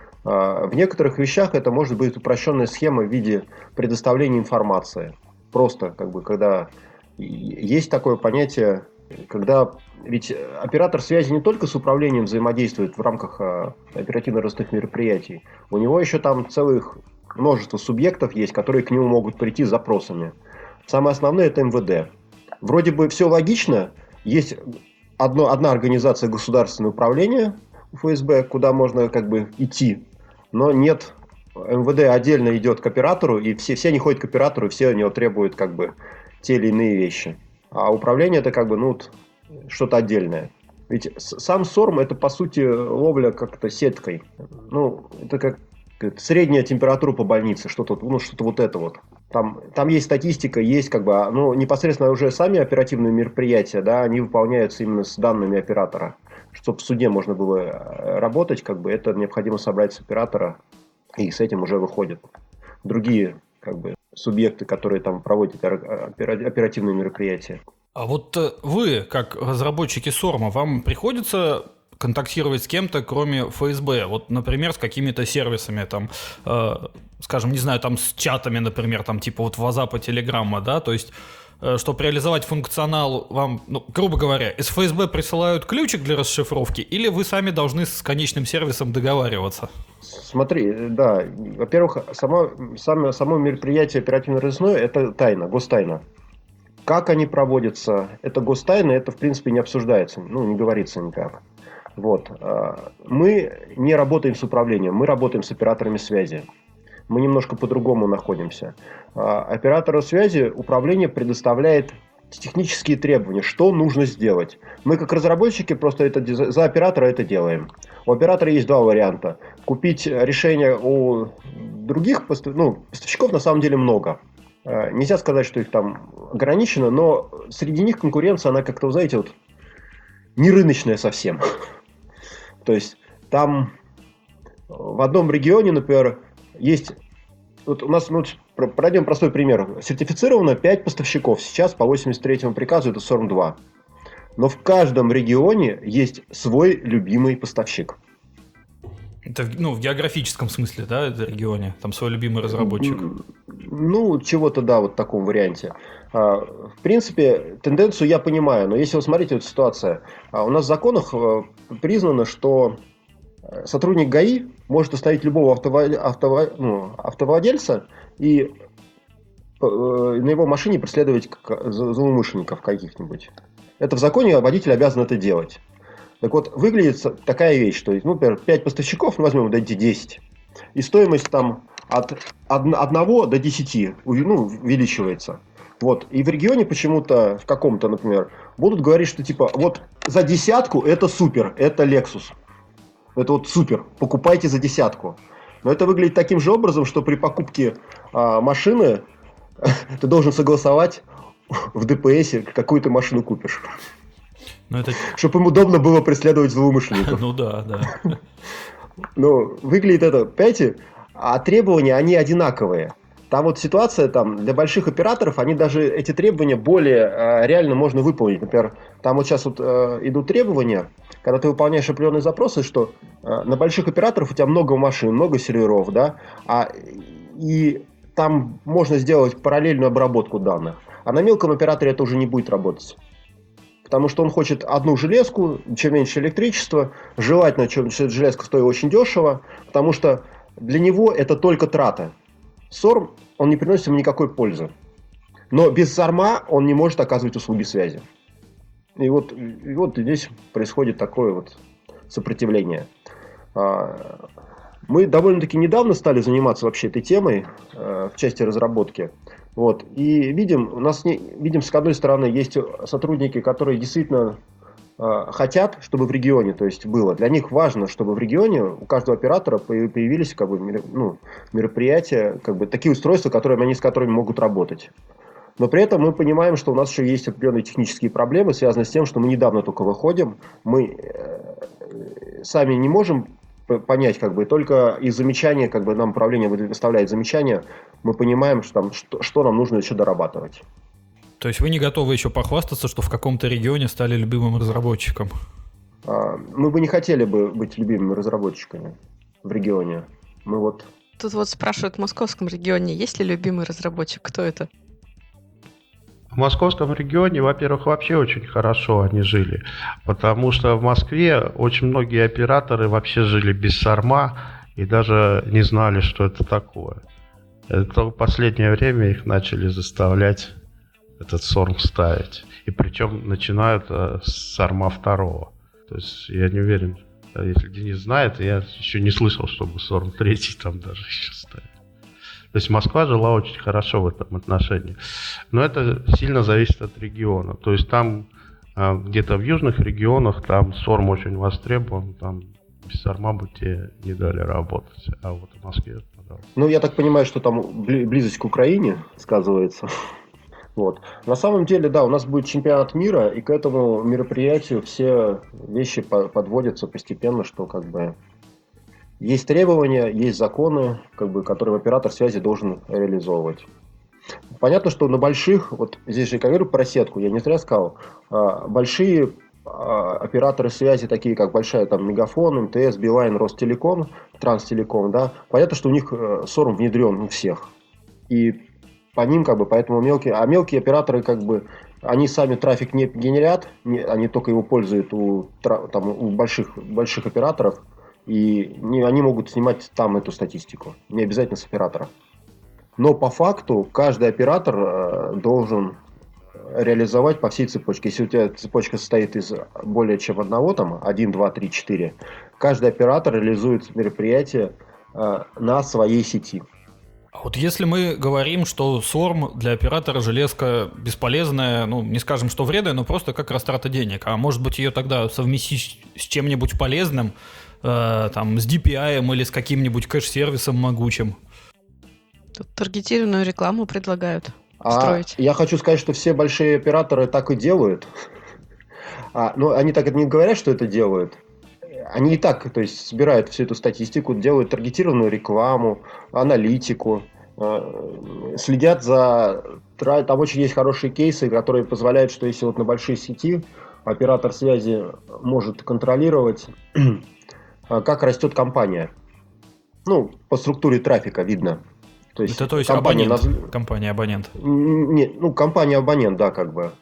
В некоторых вещах это может быть упрощенная схема в виде предоставления информации. Просто, как бы, когда есть такое понятие, когда ведь оператор связи не только с управлением взаимодействует в рамках оперативно-розыскных мероприятий. У него еще там целых множество субъектов есть, которые к нему могут прийти с запросами. Самое основное — это эм вэ дэ. Вроде бы все логично. Есть одно, одна организация государственного управления, эф эс бэ, куда можно как бы идти. Но нет, эм вэ дэ отдельно идет к оператору, и все, все они ходят к оператору, и все у него требуют как бы те или иные вещи. А управление — это как бы ну, что-то отдельное. Ведь сам сорм — это по сути ловля как-то сеткой. Ну, это как средняя температура по больнице, что-то, ну, что-то вот это вот. Там, там есть статистика, есть как бы, ну, непосредственно уже сами оперативные мероприятия, да, они выполняются именно с данными оператора. Чтобы в суде можно было работать, как бы, это необходимо собрать с оператора, и с этим уже выходят другие, как бы, субъекты, которые там проводят оперативные мероприятия. А вот вы, как разработчики сорма, вам приходится контактировать с кем-то, кроме эф эс бэ, вот, например, с какими-то сервисами, там, э, скажем, не знаю, там, с чатами, например, там, типа, вот, WhatsApp, Telegram, да, то есть, э, чтобы реализовать функционал, вам, ну, грубо говоря, из эф эс бэ присылают ключик для расшифровки, или вы сами должны с конечным сервисом договариваться? Смотри, да, во-первых, само, само, само мероприятие оперативно-розыскное — это тайна, гостайна. Как они проводятся, это гостайна, это, в принципе, не обсуждается, ну, не говорится никак. Вот. Мы не работаем с управлением, мы работаем с операторами связи. Мы немножко по-другому находимся. Оператору связи управление предоставляет технические требования, что нужно сделать. Мы как разработчики просто это, за оператора это делаем. У оператора есть два варианта. Купить решение у других поставщиков, ну, поставщиков на самом деле много. Нельзя сказать, что их там ограничено, но среди них конкуренция, она как-то, вы знаете, вот не рыночная совсем. То есть там в одном регионе, например, есть... Вот у нас, ну, пройдем простой пример. Сертифицировано пять поставщиков. Сейчас по восемьдесят третьему приказу это сорм два. Но в каждом регионе есть свой любимый поставщик. Это, ну, в географическом смысле, да, это регионе? Там свой любимый разработчик? Ну, чего-то, да, вот в таком варианте. В принципе, тенденцию я понимаю, но если вы смотрите, вот ситуация. У нас в законах признано, что сотрудник ГАИ может остановить любого автовод... автовод... ну, автовладельца и на его машине преследовать злоумышленников каких-нибудь. Это в законе водитель обязан это делать. Так вот, выглядит такая вещь, что, ну, например, пять поставщиков, ну, возьмем, дайте десять, и стоимость там от одного до десяти, ну, увеличивается. Вот. И в регионе почему-то, в каком-то, например, будут говорить, что типа, вот за десятку это супер, это Lexus. Это вот супер, покупайте за десятку. Но это выглядит таким же образом, что при покупке а, машины ты должен согласовать в ДПСе, какую ты машину купишь. Но это... Чтобы им удобно было преследовать злоумышленников. Ну да, да. Ну, выглядит это, понимаете, а требования, они одинаковые. Там вот ситуация, там, для больших операторов, они даже, эти требования более э, реально можно выполнить. Например, там вот сейчас вот э, идут требования, когда ты выполняешь определенные запросы, что э, на больших операторов у тебя много машин, много серверов, да, а, и там можно сделать параллельную обработку данных. А на мелком операторе это уже не будет работать. Потому что он хочет одну железку, чем меньше электричества, желательно, чем эта железка стоит очень дешево, потому что для него это только трата. сорм, он не приносит ему никакой пользы. Но без сорма он не может оказывать услуги связи. И вот, и вот здесь происходит такое вот сопротивление. Мы довольно-таки недавно стали заниматься вообще этой темой в части разработки. Вот. И видим, у нас не, видим, с одной стороны, есть сотрудники, которые действительно э, хотят, чтобы в регионе, то есть было. Для них важно, чтобы в регионе у каждого оператора появились как бы, ну, мероприятия, как бы, такие устройства, которые, они с которыми могут работать. Но при этом мы понимаем, что у нас еще есть определенные технические проблемы, связанные с тем, что мы недавно только выходим. Мы э, сами не можем понять, как бы, только из замечания, как бы, нам управление выставляет замечания, мы понимаем, что, там, что, что нам нужно еще дорабатывать. То есть вы не готовы еще похвастаться, что в каком-то регионе стали любимым разработчиком? А, мы бы не хотели бы быть любимыми разработчиками в регионе. Мы вот... Тут вот спрашивают, в московском регионе есть ли любимый разработчик? Кто это? В московском регионе, во-первых, вообще очень хорошо они жили, потому что в Москве очень многие операторы вообще жили без сорма и даже не знали, что это такое. Это в последнее время их начали заставлять этот сорм ставить. И причем начинают с сорма второго. То есть я не уверен, если Денис знает, я еще не слышал, чтобы сорм третий там даже еще ставили. То есть Москва жила очень хорошо в этом отношении. Но это сильно зависит от региона. То есть там где-то в южных регионах там сорм очень востребован, там без сорма бы тебе не дали работать. А вот в Москве, пожалуйста. Ну, я так понимаю, что там близость к Украине сказывается. Вот. На самом деле, да, у нас будет чемпионат мира, и к этому мероприятию все вещи подводятся постепенно, что как бы... Есть требования, есть законы, как бы, которые оператор связи должен реализовывать. Понятно, что на больших, вот здесь же я говорю про сетку, я не зря сказал, большие операторы связи, такие как большая там Мегафон, МТС, Билайн, Ростелеком, Транстелеком, да, понятно, что у них сорм внедрен у всех. И по ним, как бы, поэтому мелкие, а мелкие операторы, как бы, они сами трафик не генерят, не, они только его пользуют у, там, у больших, больших операторов. И не, они могут снимать там эту статистику, не обязательно с оператора. Но по факту каждый оператор э, должен реализовать по всей цепочке. Если у тебя цепочка состоит из более чем одного, там, один, два, три, четыре, каждый оператор реализует мероприятие э, на своей сети. А вот если мы говорим, что сорм для оператора железка бесполезная, ну, не скажем, что вредная, но просто как растрата денег, а может быть ее тогда совместить с чем-нибудь полезным, э, там, с ди пи ай или с каким-нибудь кэш-сервисом могучим? Тут таргетированную рекламу предлагают А строить. я хочу сказать, что все большие операторы так и делают. А, но они так не говорят, что это делают. Они и так, то есть, собирают всю эту статистику, делают таргетированную рекламу, аналитику, э, следят за... тра- Там очень есть хорошие кейсы, которые позволяют, что если вот на большой сети оператор связи может контролировать, э, как растет компания. Ну, по структуре трафика видно. То есть Это то есть компания абонент, наз- компания-абонент. Не, ну, компания-абонент, да, как бы.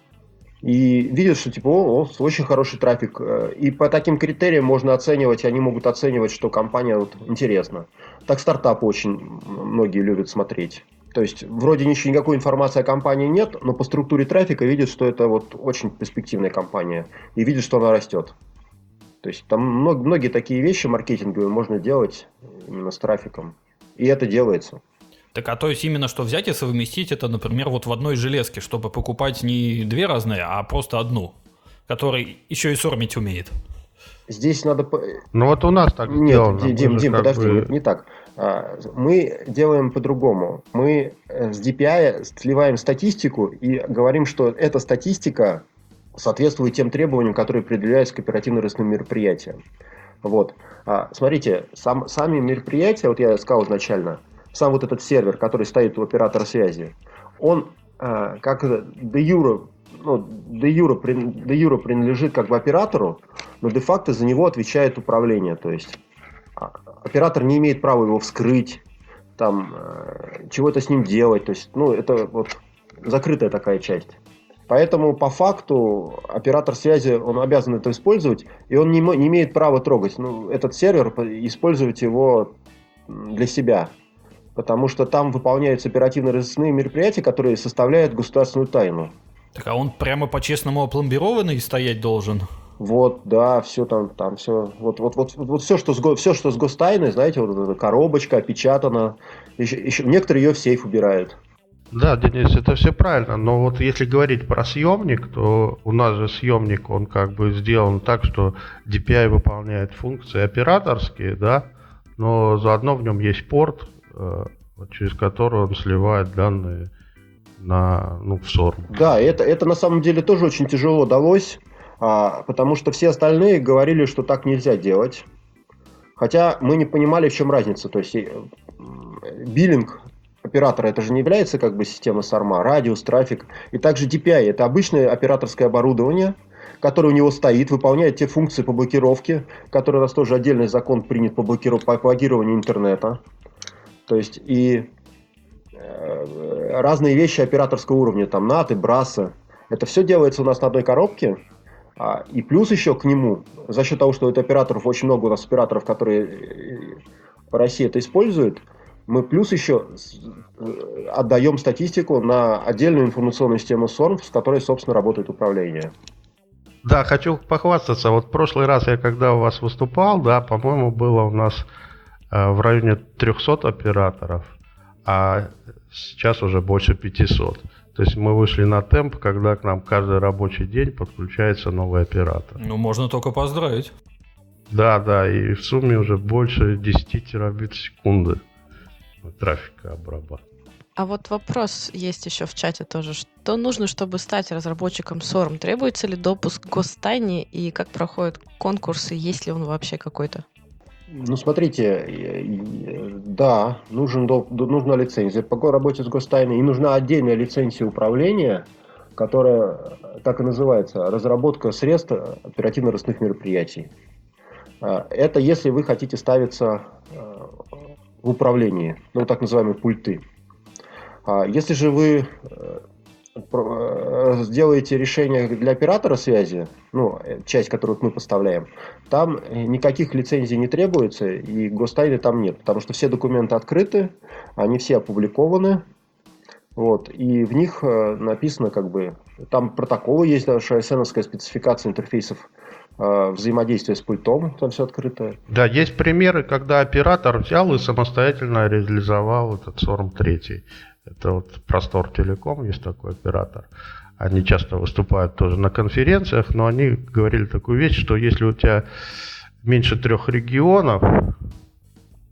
И видят, что типа, о, о, очень хороший трафик. И по таким критериям можно оценивать, они могут оценивать, что компания вот, интересна. Так стартапы очень многие любят смотреть. То есть, вроде ничего, никакой информации о компании нет, но по структуре трафика видят, что это вот очень перспективная компания. И видят, что она растет. То есть, там много, многие такие вещи маркетинговые можно делать именно с трафиком. И это делается. Так, а то есть именно что взять и совместить это, например, вот в одной железке, чтобы покупать не две разные, а просто одну, который еще и сормить умеет. Здесь надо... по- Ну вот у нас так Нет, сделано. Ди- Мы Дим, же Дим, как подожди, бы- не, не так. А, Мы делаем по-другому. Мы э, с ди пи ай сливаем статистику и говорим, что эта статистика соответствует тем требованиям, которые предъявляются к оперативно-розыскным мероприятиям. Вот. А, смотрите, сам, сами мероприятия, вот я сказал изначально, сам вот этот сервер, который стоит у оператора связи, он а, как де юре, ну, де юре, прин- де юре принадлежит как бы оператору, но де-факто за него отвечает управление. То есть а, оператор не имеет права его вскрыть, там, э, чего-то с ним делать. То есть, ну, это вот закрытая такая часть. Поэтому по факту оператор связи, он обязан это использовать, и он не, мо- не имеет права трогать ну, этот сервер, по- использовать его м, для себя. Потому что там выполняются оперативно-розыскные мероприятия, которые составляют государственную тайну. Так, а он прямо по-честному опломбированный стоять должен? Вот, да, все там, там все, вот, вот, вот, вот все, что с, го- все, что с гостайной, знаете, вот эта коробочка опечатана, еще, еще, некоторые ее в сейф убирают. Да, Денис, это все правильно, но вот если говорить про съемник, то у нас же съемник, он как бы сделан так, что ди пи ай выполняет функции операторские, да, но заодно в нем есть порт, э, через который он сливает данные на, ну, в сорм. Да, это, это на самом деле тоже очень тяжело далось, а, потому что все остальные говорили, что так нельзя делать. Хотя мы не понимали, в чем разница. То есть э, м, биллинг оператора это же не является как бы система сорма, радиус, трафик. И также ди пи ай это обычное операторское оборудование, которое у него стоит, выполняет те функции по блокировке, которые у нас тоже отдельный закон принят по, блокиров... по плагированию интернета. То есть и э, разные вещи операторского уровня, там наты, брасы. Это все делается у нас на одной коробке. А, и плюс еще к нему, за счет того, что это операторов, очень много у нас операторов, которые э, по России это используют, мы плюс еще с- э, отдаем статистику на отдельную информационную систему сорм, с которой, собственно, работает управление. Да, хочу похвастаться. Вот в прошлый раз я когда у вас выступал, да, по-моему, было у нас э, в районе трехсот операторов, а сейчас уже больше пятисот. То есть мы вышли на темп, когда к нам каждый рабочий день подключается новый оператор. Ну, можно только поздравить. Да, да, и в сумме уже больше десять терабит в секунду трафика обрабатывать. А вот вопрос есть еще в чате тоже. Что нужно, чтобы стать разработчиком сорм? Требуется ли допуск к гостайне и как проходят конкурсы? Есть ли он вообще какой-то? Ну, смотрите, э, э, да, нужен, доп- д- нужна лицензия по го- работе с гостайной, и нужна отдельная лицензия управления, которая так и называется, разработка средств оперативно-розыскных мероприятий. А, Это если вы хотите ставиться э, в управлении, ну, так называемые пульты. А Если же вы э, про- э, сделаете решение для оператора связи, ну, э, часть, которую мы поставляем, там э, никаких лицензий не требуется, и гостайны там нет, потому что все документы открыты, они все опубликованы, вот, и в них э, написано, как бы, там протоколы есть, даже эй эс эн-овская спецификация интерфейсов э, взаимодействия с пультом, там все открыто. Да, есть примеры, когда оператор взял и самостоятельно реализовал этот сорм три. Это вот Простор Телеком, есть такой оператор. Они часто выступают тоже на конференциях, но они говорили такую вещь, что если у тебя меньше трех регионов,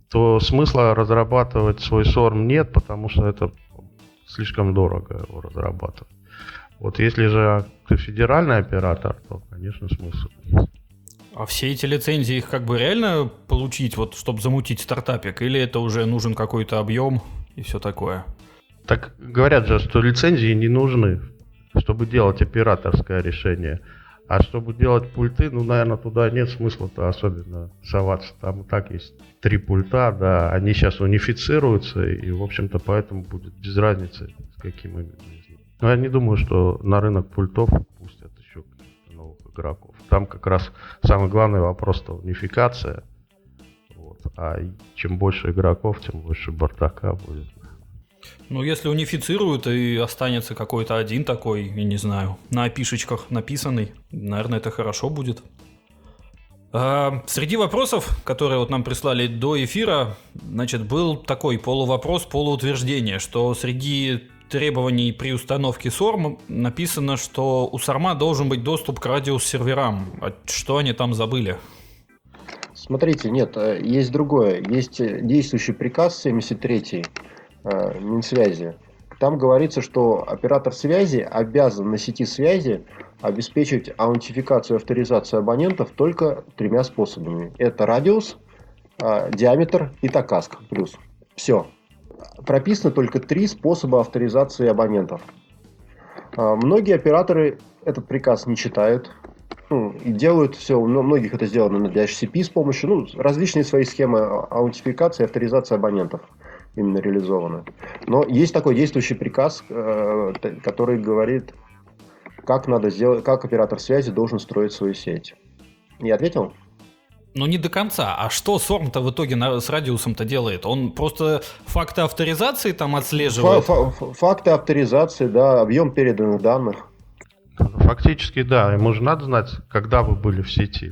то смысла разрабатывать свой сорм нет, потому что это слишком дорого его разрабатывать. Вот если же ты федеральный оператор, то, конечно, смысл есть. А все эти лицензии, их как бы реально получить, вот, чтобы замутить стартапик, или это уже нужен какой-то объем и все такое? Так говорят же, что лицензии не нужны, чтобы делать операторское решение. А чтобы делать пульты, ну, наверное, туда нет смысла-то особенно соваться. Там и так есть три пульта, да, они сейчас унифицируются, и, в общем-то, поэтому будет без разницы, с каким именно. Но я не думаю, что на рынок пультов пустят еще каких-то новых игроков. Там как раз самый главный вопрос-то унификация. Вот. А чем больше игроков, тем больше бардака будет. Ну, если унифицируют и останется какой-то один такой, я не знаю, на опишечках написанный, наверное, это хорошо будет. А, среди вопросов, которые вот нам прислали до эфира, значит, был такой полувопрос, полуутверждение, что среди требований при установке сорм написано, что у сорма должен быть доступ к радиус-серверам. А что они там забыли? Смотрите, нет, есть другое. Есть действующий приказ семьдесят третий э, Минсвязи. Там говорится, что оператор связи обязан на сети связи обеспечить аутентификацию и авторизацию абонентов только тремя способами. Это радиус, э, диаметр и токаск плюс. Все. Прописано только три способа авторизации абонентов. Э, многие операторы этот приказ не читают. Ну, и делают все, у многих это сделано для эйч си пи с помощью, ну, различные свои схемы аутентификации и авторизации абонентов именно реализованы. Но есть такой действующий приказ, э, который говорит, как надо сделать, как оператор связи должен строить свою сеть. Я ответил? Ну, не до конца. А что сорм-то в итоге на, с радиусом-то делает? Он просто факты авторизации там отслеживает? Фа- фа- факты авторизации, да, объем переданных данных. Фактически, да. Ему же надо знать, когда вы были в сети.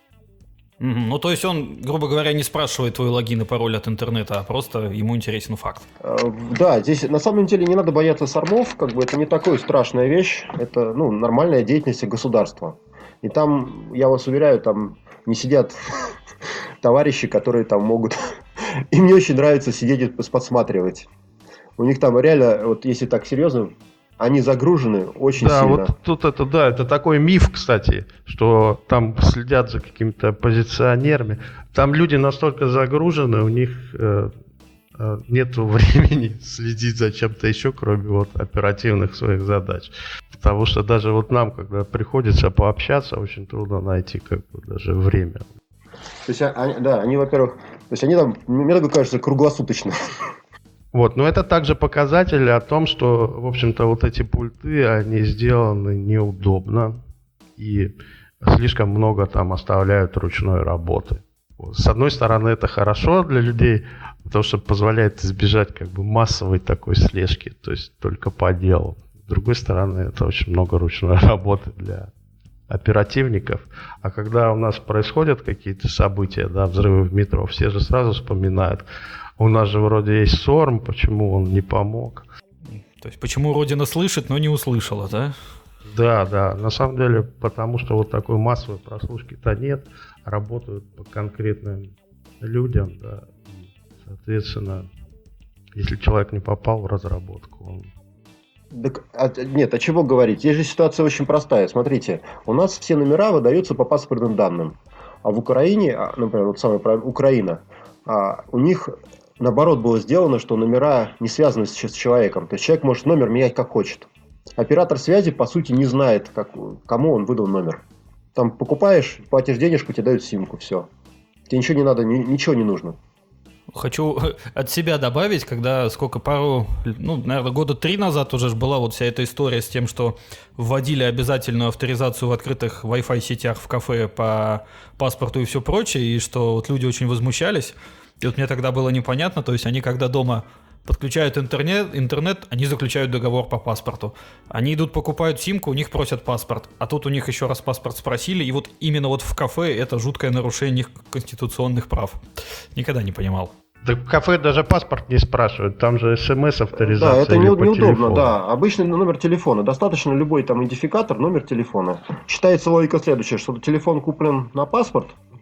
Mm-hmm. Ну, то есть он, грубо говоря, не спрашивает твой логин и пароль от интернета, а просто ему интересен факт. Да, здесь на самом деле не надо бояться сормов, как бы это не такая страшная вещь, это, ну, нормальная деятельность государства. И там, я вас уверяю, там не сидят товарищи, которые там могут... Им не очень нравится сидеть и подсматривать. У них там реально, вот если так серьезно, они загружены очень да, сильно. Да, вот тут это, да, это такой миф, кстати, что там следят за какими-то оппозиционерами. Там люди настолько загружены, у них э, э, нет времени следить за чем-то еще, кроме вот оперативных своих задач. Потому что даже вот нам, когда приходится пообщаться, очень трудно найти как бы даже время. То есть, они, да, они, во-первых, то есть они там, мне так кажется, круглосуточно. Вот, но это также показатель о том, что, в общем-то, вот эти пульты, они сделаны неудобно и слишком много там оставляют ручной работы. Вот. С одной стороны, это хорошо для людей, потому что позволяет избежать как бы массовой такой слежки, то есть только по делу. С другой стороны, это очень много ручной работы для оперативников. А когда у нас происходят какие-то события, да, взрывы в метро, все же сразу вспоминают: у нас же вроде есть сорм, почему он не помог? То есть почему Родина слышит, но не услышала, да? Да, да. На самом деле, потому что вот такой массовой прослушки-то нет, работают по конкретным людям, да. И, соответственно, если человек не попал в разработку, он... Так, а, нет, а чего говорить? Здесь же ситуация очень простая. Смотрите, у нас все номера выдаются по паспортным данным. А в Украине, например, вот самая Украина, а, у них... Наоборот, было сделано, что номера не связаны с человеком. То есть человек может номер менять как хочет. Оператор связи, по сути, не знает, как, кому он выдал номер. Там покупаешь, платишь денежку, тебе дают симку, все. Тебе ничего не надо, ни, ничего не нужно. Хочу от себя добавить, когда сколько, пару, ну, наверное, года три назад уже была вот вся эта история с тем, что вводили обязательную авторизацию в открытых Wi-Fi сетях в кафе по паспорту и все прочее, и что вот люди очень возмущались. И вот мне тогда было непонятно, то есть они когда дома подключают интернет, интернет, они заключают договор по паспорту. Они идут, покупают симку, у них просят паспорт, а тут у них еще раз паспорт спросили, и вот именно вот в кафе это жуткое нарушение их конституционных прав. Никогда не понимал. Да в кафе даже паспорт не спрашивают, там же смс-авторизация. Да, это не, неудобно, телефону. да. Обычный номер телефона. Достаточно любой там идентификатор, номер телефона. Считается логика следующая, что телефон куплен на паспорт,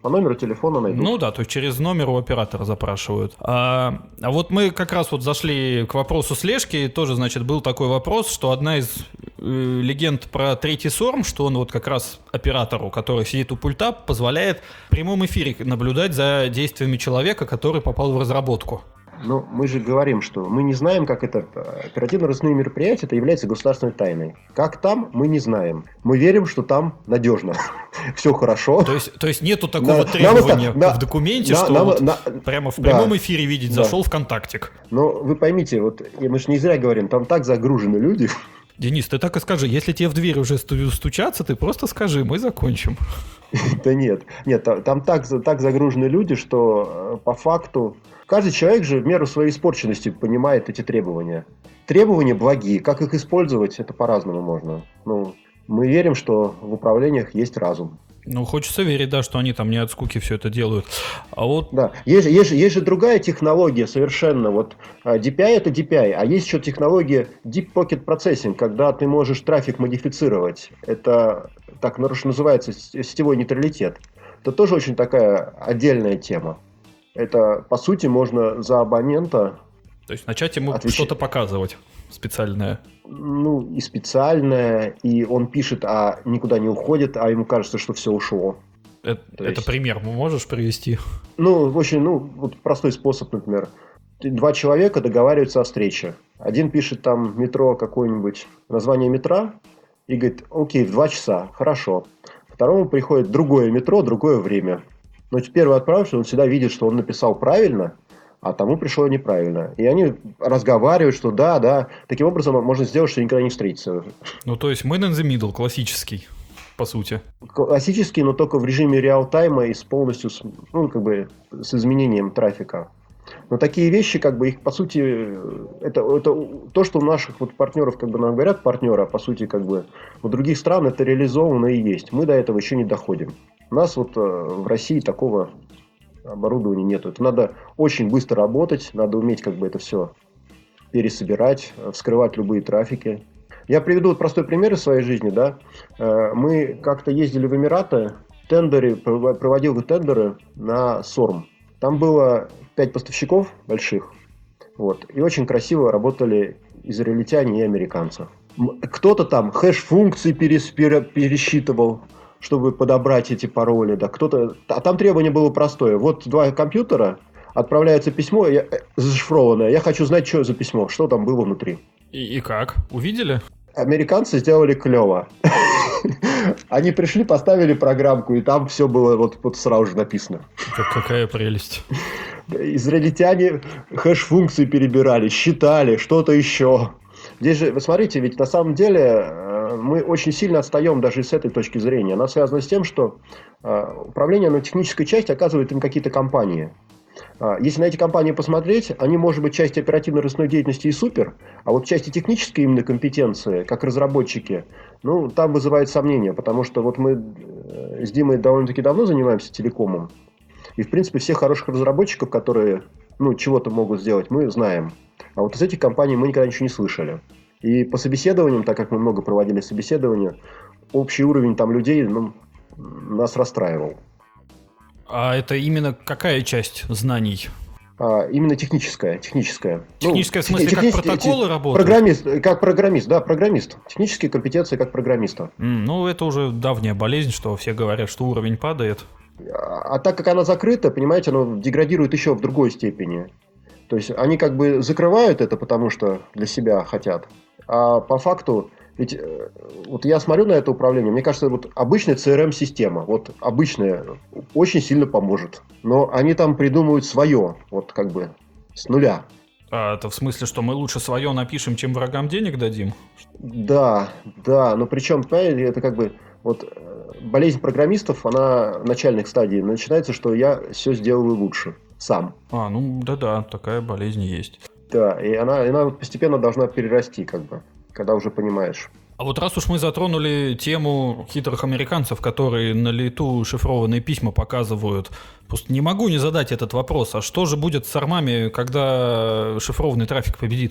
По номеру телефона найдут. Ну да, то есть через номер у оператора запрашивают. А, а вот мы как раз вот зашли к вопросу слежки. Тоже, значит, был такой вопрос, что одна из э, легенд про третий сорм, что он вот как раз оператору, который сидит у пульта, позволяет в прямом эфире наблюдать за действиями человека, который попал в разработку. Ну, мы же говорим, что мы не знаем, как это оперативно-розыскные мероприятия, это является государственной тайной. Как там, мы не знаем. Мы верим, что там надежно. Все хорошо. То есть, то есть нету такого На, требования нам, в документе, на, что нам, вот на, прямо в да, прямом эфире видеть, да. зашел в контактик. Но вы поймите, вот мы же не зря говорим, там так загружены люди. Денис, ты так и скажи, если тебе в дверь уже стучатся, ты просто скажи, мы закончим. Да нет, нет, там так, так загружены люди, что по факту каждый человек же в меру своей испорченности понимает эти требования. Требования благие, как их использовать, это по-разному можно. Ну, мы верим, что в управлениях есть разум. Ну, хочется верить, да, что они там не от скуки все это делают. А вот... Да, есть, есть, есть же другая технология совершенно. Вот ди пи ай это ди пи ай, а есть еще технология Deep Pocket Processing, когда ты можешь трафик модифицировать. Это так называется сетевой нейтралитет. Это тоже очень такая отдельная тема. Это, по сути, можно за абонента... То есть начать ему отвечать... что-то показывать специальное. Ну, и специальное, и он пишет, а никуда не уходит, а ему кажется, что все ушло. Это, есть... это пример можешь привести? Ну, очень, ну, вот простой способ, например. Два человека договариваются о встрече. Один пишет там метро какое-нибудь, название метра, и говорит, окей, в два часа, хорошо. Второму приходит другое метро, другое время. Но первый отправивший, он всегда видит, что он написал правильно, а тому пришло неправильно. И они разговаривают, что да, да. Таким образом, можно сделать, что никогда не встретятся. Ну, то есть man in the middle, классический, по сути. Классический, но только в режиме реал-тайма и с полностью, ну, как бы, с изменением трафика. Но такие вещи, как бы, их, по сути, это, это то, что у наших вот партнеров, как бы нам говорят, партнеры, а по сути, как бы, у других стран это реализовано и есть. Мы до этого еще не доходим. У нас вот в России такого оборудования нету. Это надо очень быстро работать, надо уметь как бы это все пересобирать, вскрывать любые трафики. Я приведу вот простой пример из своей жизни, да. Мы как-то ездили в Эмираты, тендеры, проводил тендеры на сорм. Там было пять поставщиков больших, вот, и очень красиво работали израильтяне и американцы. Кто-то там хэш-функции пересчитывал, чтобы подобрать эти пароли, да, кто-то... А там требование было простое. Вот два компьютера, отправляется письмо я, зашифрованное. Я хочу знать, что за письмо, что там было внутри. И, и как? Увидели? Американцы сделали клево. Они пришли, поставили программку, и там все было вот, вот сразу же написано. Как, какая прелесть. Израильтяне хэш-функции перебирали, считали, что-то еще. Здесь же, вы смотрите, ведь на самом деле мы очень сильно отстаем даже с этой точки зрения. Она связана с тем, что управление на технической части оказывают им какие-то компании. Если на эти компании посмотреть, они, может быть, часть оперативно-розыскной деятельности и супер, а вот части технической именно компетенции, как разработчики, ну, там вызывает сомнения, потому что вот мы с Димой довольно-таки давно занимаемся телекомом, и, в принципе, всех хороших разработчиков, которые, ну, чего-то могут сделать, мы знаем. А вот из этих компаний мы никогда ничего не слышали. И по собеседованиям, так как мы много проводили собеседования, общий уровень там людей, ну, нас расстраивал. А это именно какая часть знаний? А, именно техническая. Техническая, техническая ну, в смысле, техни- как протоколы тех- работают? Программист, как программист, да, программист. Технические компетенции как программиста. Mm, ну, это уже давняя болезнь, что все говорят, что уровень падает. А, а так как она закрыта, понимаете, она деградирует еще в другой степени. То есть они как бы закрывают это, потому что для себя хотят. А по факту, ведь вот я смотрю на это управление, мне кажется, вот обычная си эр эм-система, вот обычная, очень сильно поможет. Но они там придумывают свое, вот как бы с нуля. А это в смысле, что мы лучше свое напишем, чем врагам денег дадим? Да, да, но причем, понимаете, это как бы вот болезнь программистов, она в начальных стадиях начинается, что я все сделаю лучше сам. А, ну да-да, такая болезнь есть. Да, и она, и она постепенно должна перерасти, как бы, когда уже понимаешь. А вот раз уж мы затронули тему хитрых американцев, которые на лету шифрованные письма показывают, просто не могу не задать этот вопрос. А что же будет с сормами, когда шифрованный трафик победит?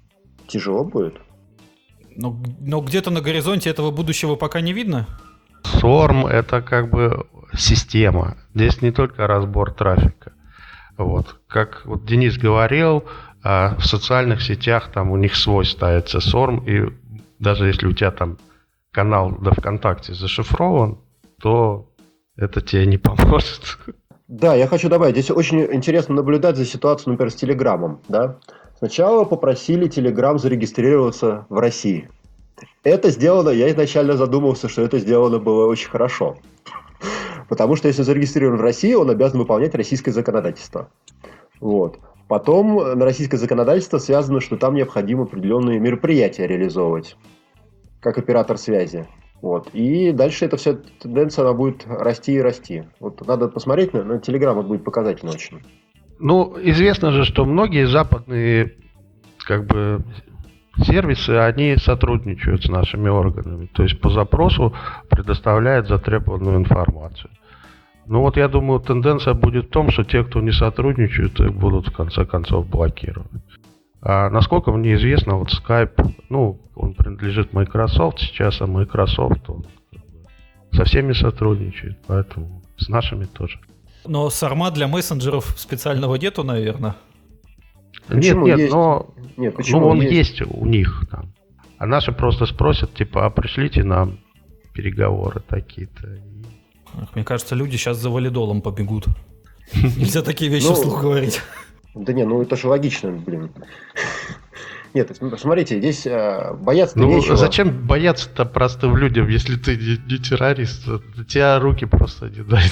Тяжело будет. Но, но где-то на горизонте этого будущего пока не видно? сорм это как бы система. Здесь не только разбор трафика. Вот. Как вот Денис говорил, в социальных сетях там у них свой ставится сорм, и даже если у тебя там канал до ВКонтакте зашифрован, то это тебе не поможет. Да, я хочу добавить, здесь очень интересно наблюдать за ситуацией, например, с Телеграмом. Да? Сначала попросили Телеграм зарегистрироваться в России. Это сделано, я изначально задумался, что это сделано было очень хорошо. Потому что если зарегистрирован в России, он обязан выполнять российское законодательство. Вот. Потом на российское законодательство связано, что там необходимо определенные мероприятия реализовывать, как оператор связи. Вот. И дальше эта вся тенденция, она будет расти и расти. Вот надо посмотреть, на, на Telegram это будет показательно очень. Ну, известно же, что многие западные как бы сервисы, они сотрудничают с нашими органами. То есть по запросу предоставляют затребованную информацию. Ну вот я думаю, тенденция будет в том, что те, кто не сотрудничают, их будут в конце концов блокировать. А насколько мне известно, вот Skype, ну, он принадлежит Microsoft сейчас, а Microsoft он со всеми сотрудничает, поэтому с нашими тоже. Но сорма для мессенджеров специального нету, наверное. Почему нет, нет, есть? но Нет, почему ну, он есть? есть у них там. А наши просто спросят, типа, а пришлите нам переговоры такие-то. Мне кажется, люди сейчас за валидолом побегут. Нельзя такие вещи вслух говорить. Да не, ну это же логично, блин. Нет, смотрите, здесь э, бояться-то ну, нечего. Зачем бояться-то простым людям, если ты не, не террорист? У тебя руки просто не дают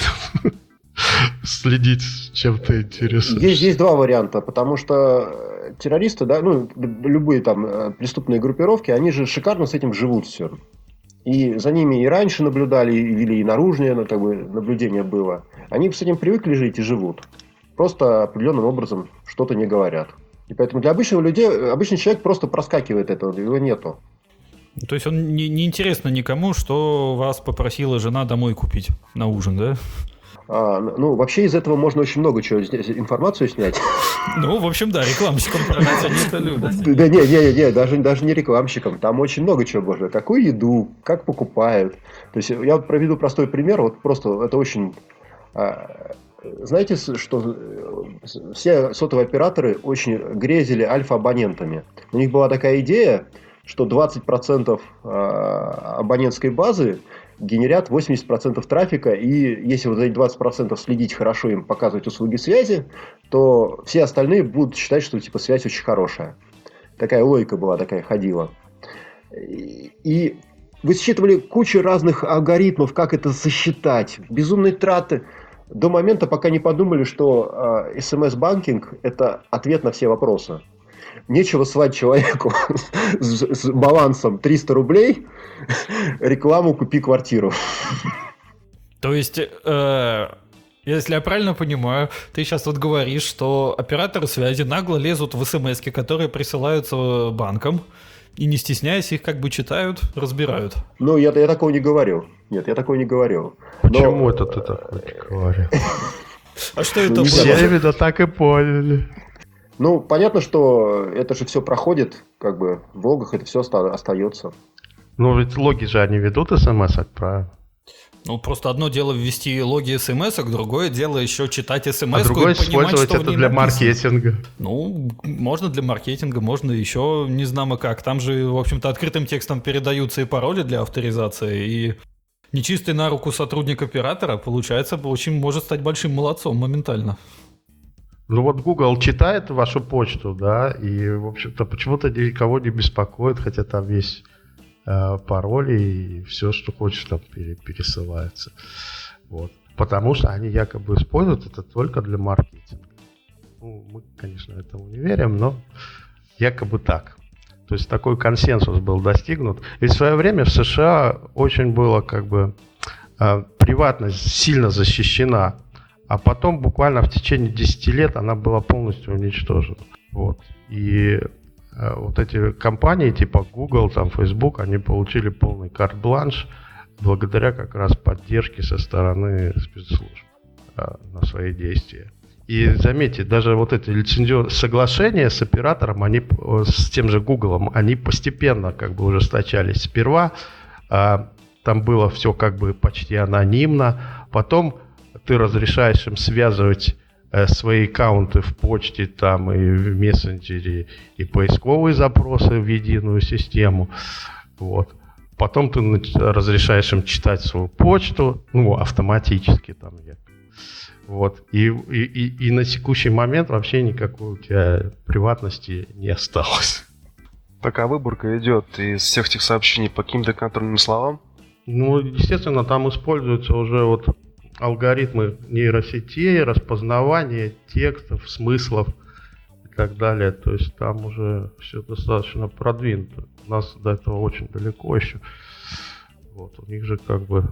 следить, чем ты интересуешься. Есть, есть два варианта, потому что террористы, да, ну, любые там преступные группировки, они же шикарно с этим живут все. И за ними и раньше наблюдали, и вели и наружное, ну, как бы, наблюдение было. Они с этим привыкли жить и живут. Просто определенным образом что-то не говорят. И поэтому для обычного людей, обычный человек просто проскакивает этого, его нету. То есть он не, не интересно никому, что вас попросила жена домой купить на ужин, да? А, ну, вообще из этого можно очень много чего, информацию снять. Ну, в общем, да, рекламщикам продать они это любят. Да не, не, не, даже, даже не рекламщикам. Там очень много чего можно. Какую еду, как покупают. То есть я вот проведу простой пример. Вот просто это очень... Знаете, что все сотовые операторы очень грезили альфа-абонентами. У них была такая идея, что двадцать процентов абонентской базы генерят восемьдесят процентов трафика, и если вот за эти двадцать процентов следить хорошо, им показывать услуги связи, то все остальные будут считать, что типа связь очень хорошая. Такая логика была, такая ходила. И высчитывали кучу разных алгоритмов, как это сосчитать. Безумные траты. До момента, пока не подумали, что э, эс эм эс-банкинг – это ответ на все вопросы. Нечего слать человеку с, с балансом триста рублей рекламу «Купи квартиру». То есть, э, если я правильно понимаю, ты сейчас вот говоришь, что операторы связи нагло лезут в эс эм эски, которые присылаются банкам, и не стесняясь их как бы читают, разбирают. Ну, я, я такого не говорил. Нет, я такого не говорил. Почему Но... это ты такое говорил? А что это было? Все, видно, так и поняли. Ну, понятно, что это же все проходит, как бы в логах это все остается. Ну, ведь логи же они ведут смс-ок, правильно? Ну, просто одно дело ввести логи смс-ок, другое дело еще читать смс-ку а другое и понимать, использовать что в это ней для написано. маркетинга. Ну, можно для маркетинга, можно еще не знамо как. Там же, в общем-то, открытым текстом передаются и пароли для авторизации, и нечистый на руку сотрудник оператора, получается, очень может стать большим молодцом моментально. Ну вот Google читает вашу почту, да, и, в общем-то, почему-то никого не беспокоит, хотя там есть э, пароли и все, что хочешь, там пере- пересылается. Вот. Потому что они якобы используют это только для маркетинга. Ну, мы, конечно, этому не верим, но якобы так. То есть такой консенсус был достигнут. И в свое время в США очень было как бы э, приватность сильно защищена. А потом буквально в течение десяти лет она была полностью уничтожена. Вот. И э, вот эти компании типа Google, там, Facebook, они получили полный карт-бланш благодаря как раз поддержке со стороны спецслужб э, на свои действия. И заметьте, даже вот эти лицензионные соглашения с оператором, они, с тем же Google, они постепенно как бы ужесточались. Сперва э, там было все как бы почти анонимно. Потом ты разрешаешь им связывать э, свои аккаунты в почте там и в мессенджере, и поисковые запросы в единую систему. Вот. Потом ты разрешаешь им читать свою почту, ну, автоматически там. Вот. И, и, и, и на текущий момент вообще никакой у тебя приватности не осталось. Пока выборка идет из всех этих сообщений по каким-то контрольным словам? Ну, естественно, там используются уже вот алгоритмы нейросетей, распознавания текстов, смыслов и так далее. То есть там уже все достаточно продвинуто. У нас до этого очень далеко еще. Вот, у них же как бы...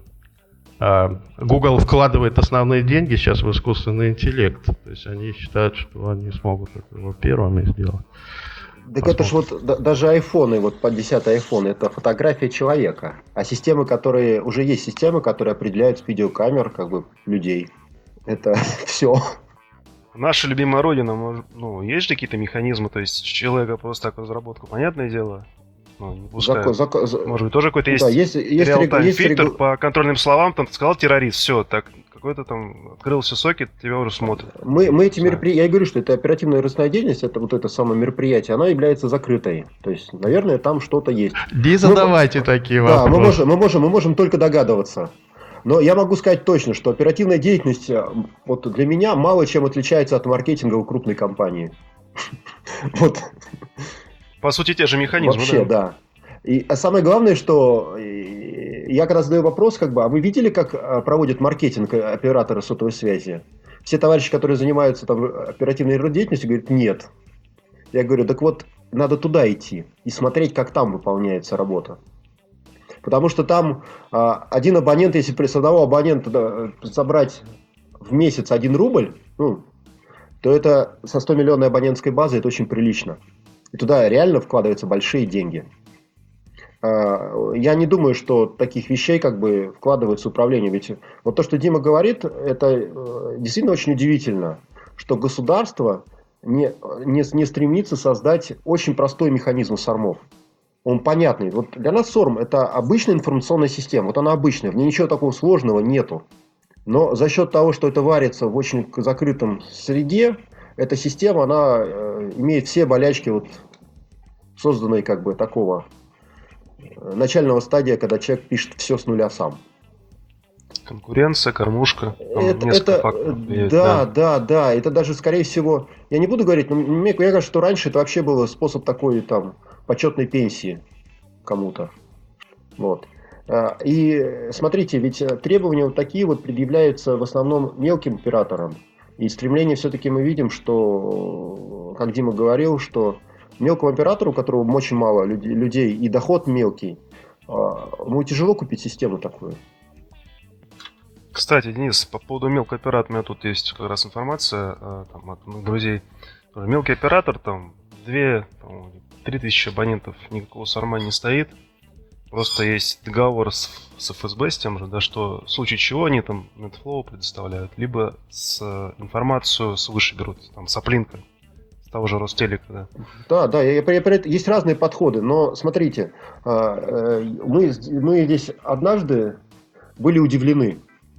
А, Google вкладывает основные деньги сейчас в искусственный интеллект. То есть они считают, что они смогут это первыми сделать. Так это ж вот да, даже айфоны, вот под десятый айфон, это фотография человека. А системы, которые, уже есть системы, которые определяют с видеокамер, как бы, людей. Это все. Наша любимая родина, может, ну, есть же какие-то механизмы, то есть человека просто так разработку, понятное дело, ну, не пускают. Закон, закон, может быть, тоже какой-то есть, да, есть, есть реал-тайм есть фильтр регу... по контрольным словам, там ты сказал террорист, все, так какой-то там открылся сокет, тебя уже смотрят. Мы, мы эти мероприятия, я и говорю, что это оперативная розыскная деятельность, это вот это самое мероприятие, оно является закрытой. То есть, наверное, там что-то есть. Не задавайте мы, такие вопросы. Да, мы можем, мы, можем, мы можем только догадываться. Но я могу сказать точно, что оперативная деятельность вот для меня мало чем отличается от маркетинга у крупной компании. Вот. По сути, те же механизмы, вообще, да. И, а самое главное, что я когда задаю вопрос, как бы, а вы видели, как проводят маркетинг операторы сотовой связи? Все товарищи, которые занимаются там оперативной деятельностью, говорят, нет. Я говорю, так вот, надо туда идти и смотреть, как там выполняется работа. Потому что там а, один абонент, если при одного абонента да, собрать в месяц один рубль, ну, то это со сто миллионной абонентской базы это очень прилично. И туда реально вкладываются большие деньги. А, я не думаю, что таких вещей как бы вкладывается управление. Ведь вот то, что Дима говорит, это э, действительно очень удивительно, что государство не, не, не стремится создать очень простой механизм сормов. Он понятный. Вот для нас СОРМ это обычная информационная система. Вот она обычная, в ней ничего такого сложного нету. Но за счет того, что это варится в очень закрытом среде, эта система, она э, имеет все болячки вот созданной как бы такого э, начального стадия, когда человек пишет все с нуля сам. Конкуренция, кормушка. Это, это влияет, да, да, да, да. Это даже, скорее всего, я не буду говорить, но мне кажется, что раньше это вообще был способ такой там почетной пенсии кому-то. Вот. И смотрите, ведь требования вот такие вот предъявляются в основном мелким операторам. И стремление все-таки мы видим, что, как Дима говорил, что мелкому оператору, у которого очень мало людей и доход мелкий, ему тяжело купить систему такую. Кстати, Денис, по поводу мелкого оператора, у меня тут есть как раз информация там, от моих друзей. Мелкий оператор, там, две-три тысячи абонентов, никакого сорма не стоит. Просто есть договор с, с эф эс бэ, с тем же, да, что в случае чего они там NetFlow предоставляют, либо с информацию свыше берут, там, с Аплинка, с того же Ростелека, да. Да, да, я, я, я, есть разные подходы, но смотрите, мы, мы здесь однажды были удивлены.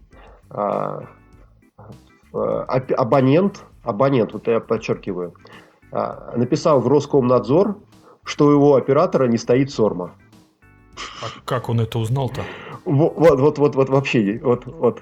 Абонент, абонент, вот я подчеркиваю, написал в Роскомнадзор, что у его оператора не стоит сорма. А как он это узнал-то? Вот, вот, вот, вот вообще, вот, вот.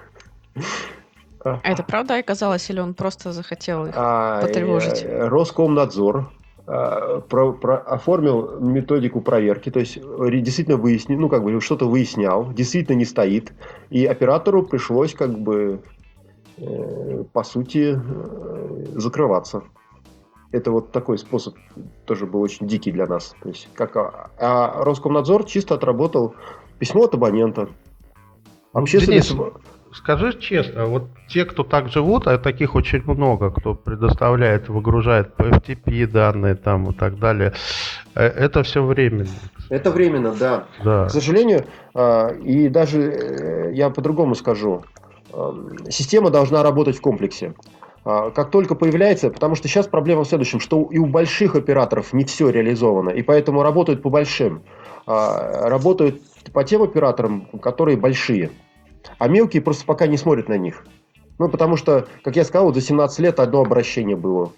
А это правда оказалось, или он просто захотел их а, потревожить? Роскомнадзор а, про, про, оформил методику проверки, то есть действительно выяснил, ну как бы что-то выяснял, действительно не стоит, и оператору пришлось как бы э, по сути э, закрываться. Это вот такой способ тоже был очень дикий для нас. То есть, как, а, а Роскомнадзор чисто отработал письмо от абонента. Общественность... Денис, скажи честно, вот те, кто так живут, а таких очень много, кто предоставляет, выгружает по эф ти пи данные там и так далее, это все временно. Это временно, да. да. К сожалению, и даже я по-другому скажу, система должна работать в комплексе. Как только появляется, потому что сейчас проблема в следующем, что и у больших операторов не все реализовано, и поэтому работают по большим. Работают по тем операторам, которые большие. А мелкие просто пока не смотрят на них. Ну, потому что, как я сказал, вот за семнадцать лет одно обращение было.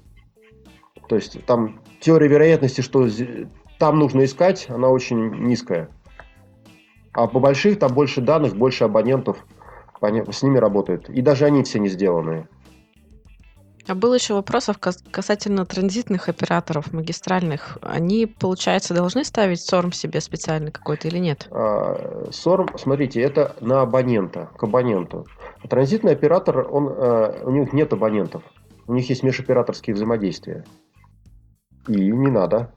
То есть там теория вероятности, что там нужно искать, она очень низкая. А по больших там больше данных, больше абонентов, с ними работают. И даже они все не сделанные. А был еще вопрос касательно транзитных операторов, магистральных. Они, получается, должны ставить сорм себе специально какой-то или нет? сорм, смотрите, это на абонента, к абоненту. А транзитный оператор, он, у них нет абонентов. У них есть межоператорские взаимодействия. И не надо.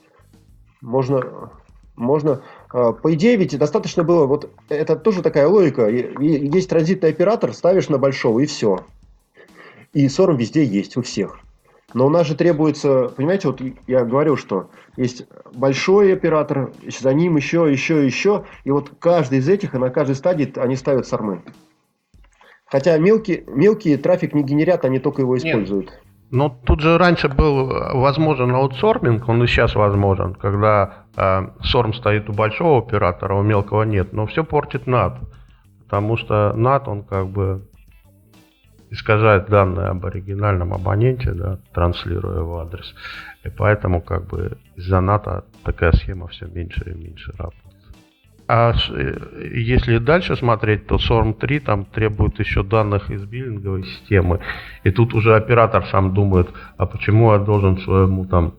Можно... Можно, по идее, ведь достаточно было, вот это тоже такая логика. Есть транзитный оператор, ставишь на большого и все. И сорм везде есть, у всех. Но у нас же требуется, понимаете, вот я говорил, что есть большой оператор, за ним еще, еще, еще. И вот каждый из этих, и на каждой стадии они ставят сормы. Хотя мелкие, мелкие трафик не генерят, они только его используют. Нет. Но тут же раньше был возможен аутсорминг, он и сейчас возможен, когда э, сорм стоит у большого оператора, у мелкого нет. Но все портит нат, потому что нат, он как бы искажает данные об оригинальном абоненте, да, транслируя его адрес. И поэтому как бы из-за ната такая схема все меньше и меньше работает. А если дальше смотреть, то сорм три там требует еще данных из биллинговой системы. И тут уже оператор сам думает, а почему я должен своему там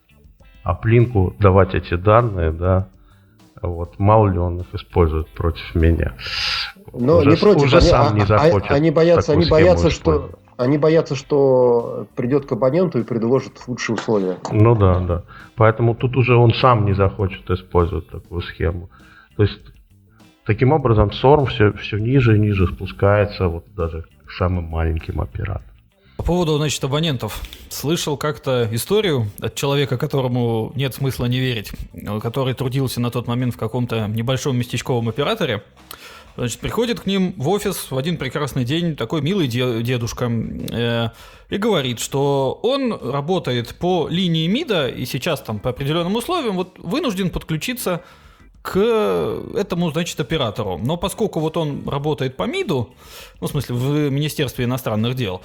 аплинку давать эти данные, да? Вот, мало ли он их использует против меня. Но уже, не против, уже они, сам не захочет. Они боятся, они боятся, что они боятся, что придет к абоненту и предложит лучшие условия. Ну да, да. Поэтому тут уже он сам не захочет использовать такую схему. То есть, таким образом, сорм все, все ниже и ниже спускается, вот даже к самым маленьким операторам. По поводу, значит, абонентов. Слышал как-то историю от человека, которому нет смысла не верить, который трудился на тот момент в каком-то небольшом местечковом операторе. Значит, приходит к ним в офис в один прекрасный день такой милый дедушка э, и говорит, что он работает по линии МИДа и сейчас там по определенным условиям вот вынужден подключиться к этому, значит, оператору. Но поскольку вот он работает по МИДу, ну, в смысле, в Министерстве иностранных дел,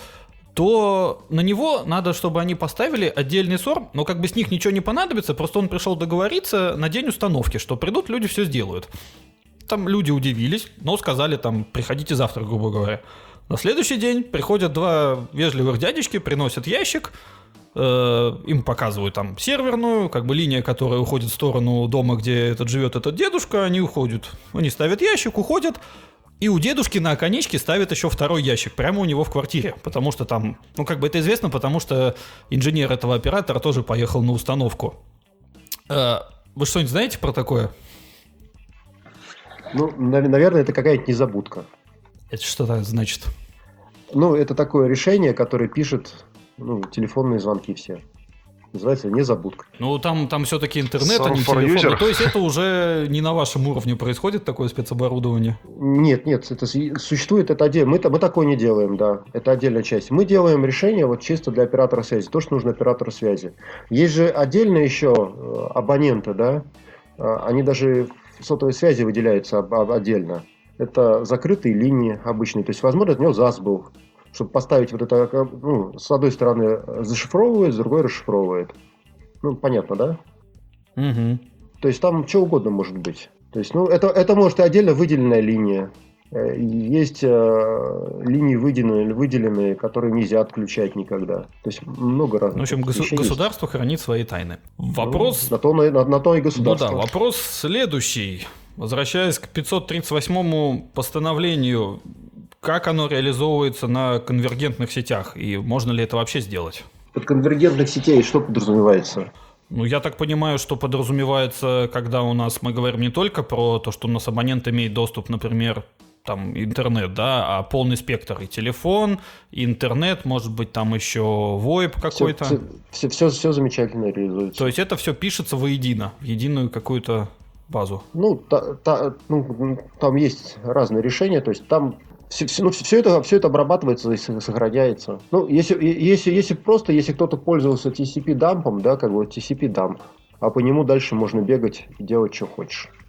то на него надо, чтобы они поставили отдельный сорм, но как бы с них ничего не понадобится, просто он пришел договориться на день установки, что придут люди, все сделают. Там люди удивились, но сказали там, приходите завтра, грубо говоря. На следующий день приходят два вежливых дядечки, приносят ящик, э, им показывают там серверную, как бы линия, которая уходит в сторону дома, где этот живет этот дедушка, они уходят, они ставят ящик, уходят, и у дедушки на оконечке ставят еще второй ящик, прямо у него в квартире, потому что там, ну как бы это известно, потому что инженер этого оператора тоже поехал на установку. Э, вы что-нибудь знаете про такое? Ну, наверное, это какая-то незабудка. Это что это значит? Ну, это такое решение, которое пишет, ну, телефонные звонки все. Называется незабудка. Ну, там, там все-таки интернет, а не телефон. Ну, то есть это уже не на вашем уровне происходит такое спецоборудование? Нет, нет, это существует, это отдельно. Мы, мы такое не делаем, да. Это отдельная часть. Мы делаем решение вот чисто для оператора связи. То, что нужно оператору связи. Есть же отдельно еще абоненты, да. Они даже в сотовой связи выделяются отдельно. Это закрытые линии обычные. То есть, возможно, от него зас был. Чтобы поставить вот это, ну, с одной стороны зашифровывает, с другой расшифровывает. Ну, понятно, да? Угу. То есть, там что угодно может быть. То есть, ну, это, это может и отдельно выделенная линия. Есть э, линии выделенные, выделенные, которые нельзя отключать никогда. То есть, много разных. В общем, госу- государство есть. Хранит свои тайны. Вопрос... Ну, на, то, на, на то и государство. Ну да, вопрос следующий. Возвращаясь к пятьсот тридцать восьмому постановлению, как оно реализовывается на конвергентных сетях? И можно ли это вообще сделать? Под конвергентных сетей что подразумевается? Ну, я так понимаю, что подразумевается, когда у нас мы говорим не только про то, что у нас абонент имеет доступ, например, там интернет, да, а полный спектр и телефон, и интернет, может быть, там еще войп какой-то. Все, все, все, все замечательно реализуется. То есть это все пишется воедино, в единую какую-то базу. Ну, та, та, ну, там есть разные решения, то есть там все, все, ну, все, это, все это обрабатывается и сохраняется. Ну, если, если, если просто, если кто-то пользовался ти си пи дампом, да, как бы ти си пи дамп, а по нему дальше можно бегать и делать, что хочешь.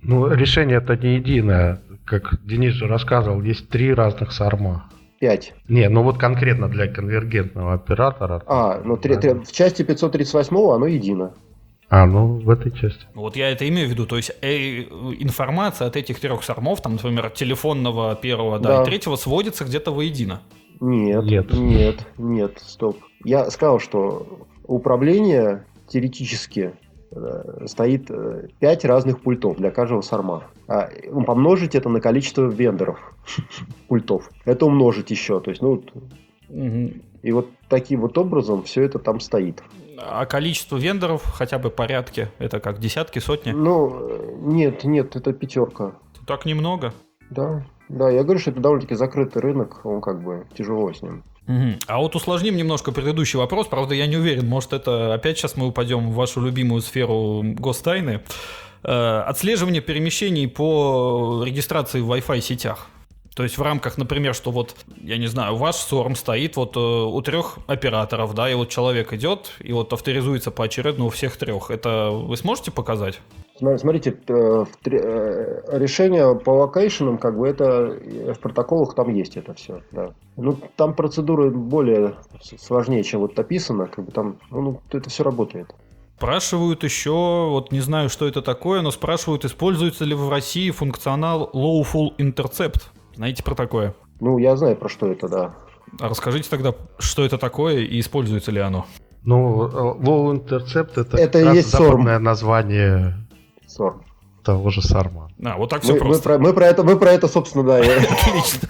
Ну, решение это не единое. Как Денис же рассказывал, есть три разных сарма. пять. Не, ну вот конкретно для конвергентного оператора. А, ну три- три- в части пятьсот тридцать восемь оно едино. А, ну в этой части. Вот я это имею в виду, то есть э, информация от этих трех сармов, там, например, от телефонного первого, да, Да. и третьего сводится где-то воедино. Нет, Нет. нет, нет, стоп. Я сказал, что управление теоретически э, стоит э, пять разных пультов для каждого сарма. А, ну, помножить это на количество вендоров пультов. Это умножить еще. То есть, ну, вот, Мгм. и вот таким вот образом все это там стоит. А количество вендоров хотя бы порядке, это как десятки, сотни? Ну, э, нет, нет, это пятерка. Так немного. Да, да, я говорю, что это довольно-таки закрытый рынок, он как бы тяжело с ним. Мгм. А вот усложним немножко предыдущий вопрос. Правда, я не уверен, может, это опять сейчас мы упадем в вашу любимую сферу гостайны. Э, Отслеживание перемещений по регистрации в Wi-Fi сетях. То есть в рамках, например, что вот, я не знаю, ваш сорм стоит вот э, у трех операторов, да, и вот человек идет и вот авторизуется поочередно у всех трех. Это вы сможете показать? Сма- Смотрите, э, в три- э, решение по локейшенам, как бы это э, в протоколах там есть это все, да. Ну, там процедуры более с- сложнее, чем вот описано, как бы там, ну, ну, это все работает. Спрашивают еще, вот не знаю, что это такое, но спрашивают, используется ли в России функционал Lawful Intercept. Знаете про такое? Ну, я знаю, про что это, да. А расскажите тогда, что это такое и используется ли оно? Ну, Low Intercept это, Это как и раз есть сорм. западное название Сорм. того же сарма. А, вот так все Мы, мы просто. про, мы про это, мы про это, собственно, да. я- Отлично.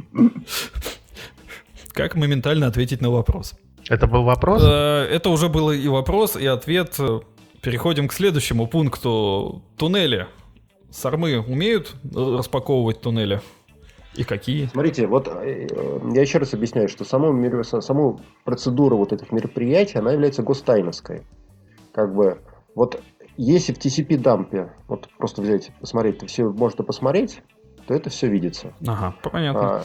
Как моментально ответить на вопрос? Это был вопрос? Э, Это уже был и вопрос, и ответ. Переходим к следующему пункту. Туннели. Сармы умеют распаковывать туннели? И какие? Смотрите, вот э, я еще раз объясняю, что саму, мер- саму процедуру вот этих мероприятий, она является гостайновской. Как бы, вот если в ти си пи-дампе, вот просто взять, посмотреть, все можно посмотреть, то это все видится. Ага, понятно. А,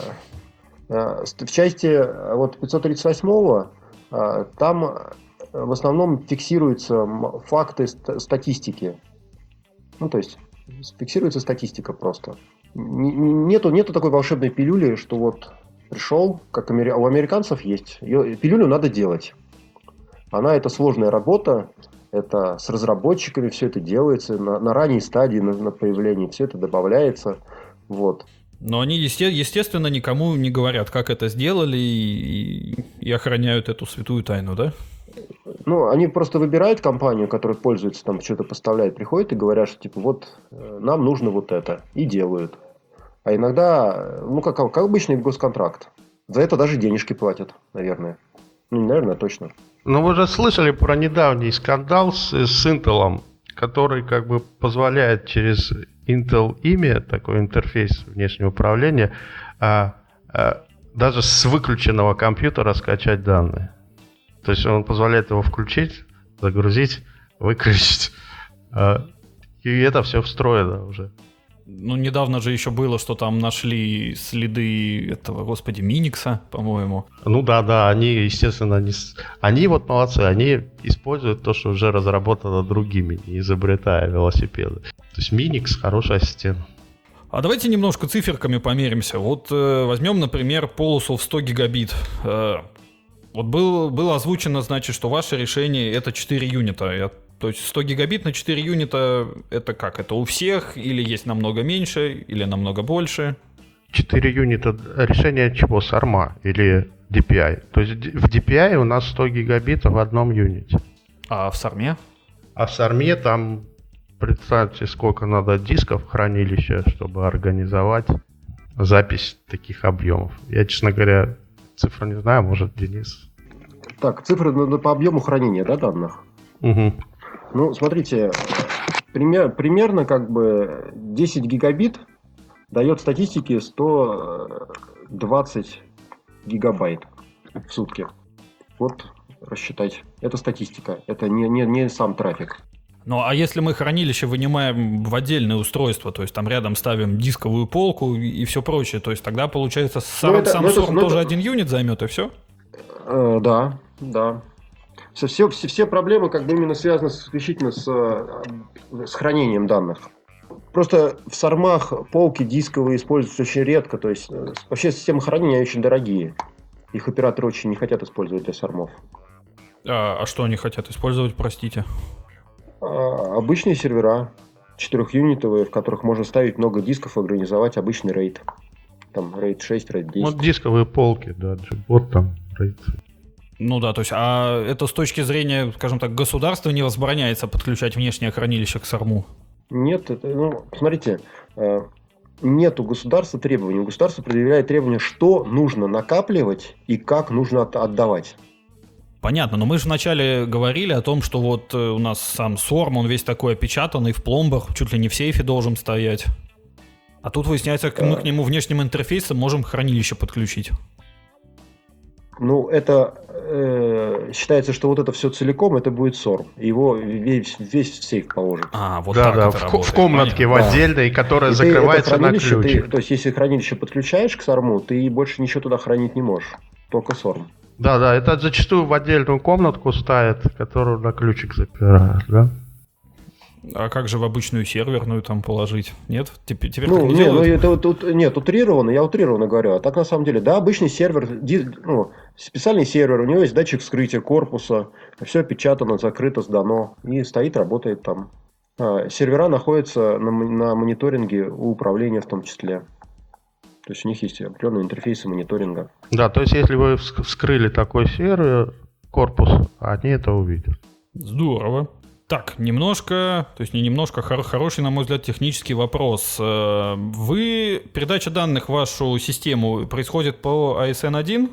а, ст- в части а, вот пятьсот тридцать восемь а, там а, в основном фиксируются м, факты ст- статистики. Ну, то есть фиксируется статистика просто. Н- н- Нету, нету такой волшебной пилюли, что вот пришел, как амери- у американцев есть. Её- пилюлю надо делать. Она это сложная работа, это с разработчиками все это делается, на, на ранней стадии, на, на появлении все это добавляется. Вот. Но они, есте- естественно, никому не говорят, как это сделали, и, и охраняют эту святую тайну, да? Ну, они просто выбирают компанию, которая пользуется, там что-то поставляет, приходят и говорят, что типа вот э, нам нужно вот это, и делают. А иногда, ну как, как обычный госконтракт, за это даже денежки платят, наверное. Ну, не наверное, а точно. Ну, вы же слышали про недавний скандал с, с Intel, который как бы позволяет через Intel имя, такой интерфейс внешнего управления, а, а, даже с выключенного компьютера скачать данные. То есть он позволяет его включить, загрузить, выключить. а, И это все встроено уже. Ну, недавно же еще было, что там нашли следы этого, господи, Миникса, по-моему. Ну да, да, они, естественно, не... с- они вот молодцы, они используют то, что уже разработано другими, не изобретая велосипеды. То есть Minix хороший ассистент. А давайте немножко циферками померимся. Вот э, возьмем, например, полосу в сто гигабит. Э, вот был, было озвучено, значит, что ваше решение это четыре юнита. Я- то есть сто гигабит на четыре юнита это как? Это у всех? Или есть намного меньше? Или намного больше? четыре юнита решение чего? сарма или ди пи ай. То есть д- в ди пи ай у нас сто гигабитов в одном юните. А в сарме? А в сарме там, представьте, сколько надо дисков хранилища, чтобы организовать запись таких объемов. Я, честно говоря, цифру не знаю, может, Денис. Так, цифры надо по объему хранения, да, данных? Угу. Ну, смотрите, пример, примерно как бы десять гигабит дает статистике сто двадцать гигабайт в сутки. Вот рассчитать. Это статистика, это не, не, не сам трафик. Ну, а если мы хранилище вынимаем в отдельное устройство, то есть там рядом ставим дисковую полку и, и все прочее, то есть тогда получается сам, Ну, это- сам ну, это- сорм ну, тоже это- один юнит займет и все? Э, да, да. Все, все, все, все проблемы как бы именно связаны с, исключительно с, э, с хранением данных. Просто в сормах полки дисковые используются очень редко. То есть вообще системы хранения очень дорогие. Их операторы очень не хотят использовать для сормов. А, а что они хотят использовать, простите? А, обычные сервера, четырехюнитовые, в которых можно ставить много дисков и организовать обычный рейд. Там рейд шесть, рейд десять. Вот дисковые полки, да, вот там рейд. Ну да, то есть, а это с точки зрения, скажем так, государства не возбраняется подключать внешнее хранилище к сорму? Нет, это, ну, посмотрите, нет у государства требований. У государства предъявляет требования, что нужно накапливать и как нужно отдавать. Понятно, но мы же вначале говорили о том, что вот у нас сам сорм, он весь такой опечатанный в пломбах, чуть ли не в сейфе должен стоять. А тут выясняется, как мы к нему внешним интерфейсом можем хранилище подключить. Ну, это э, считается, что вот это все целиком, это будет сорм. Его весь, весь в сейф положит. А, вот да, так да, это в, работает. в комнатке Понятно. в отдельной, которая И закрывается на ты, ключик. то есть, если хранилище подключаешь к сорму, ты больше ничего туда хранить не можешь. Только сорм. Да, да, это зачастую в отдельную комнатку ставят, которую на ключик запирают, да? А как же в обычную серверную там положить? Нет? Теперь, теперь Ну, так не не, ну делают? это тут нет, утрированно, я утрированно говорю. А так на самом деле, да, обычный сервер, ди, ну, специальный сервер, у него есть датчик вскрытия корпуса, все опечатано, закрыто, сдано, и стоит, работает там. А, сервера находятся на, на мониторинге у управления в том числе. То есть у них есть определенные интерфейсы мониторинга. Да, то есть если вы вс- вскрыли такой сервер, корпус, они это увидят. Здорово. Так, немножко, то есть не немножко, хор- хороший, на мой взгляд, технический вопрос. Э, Вы, передача данных в вашу систему происходит по эй эс эн один?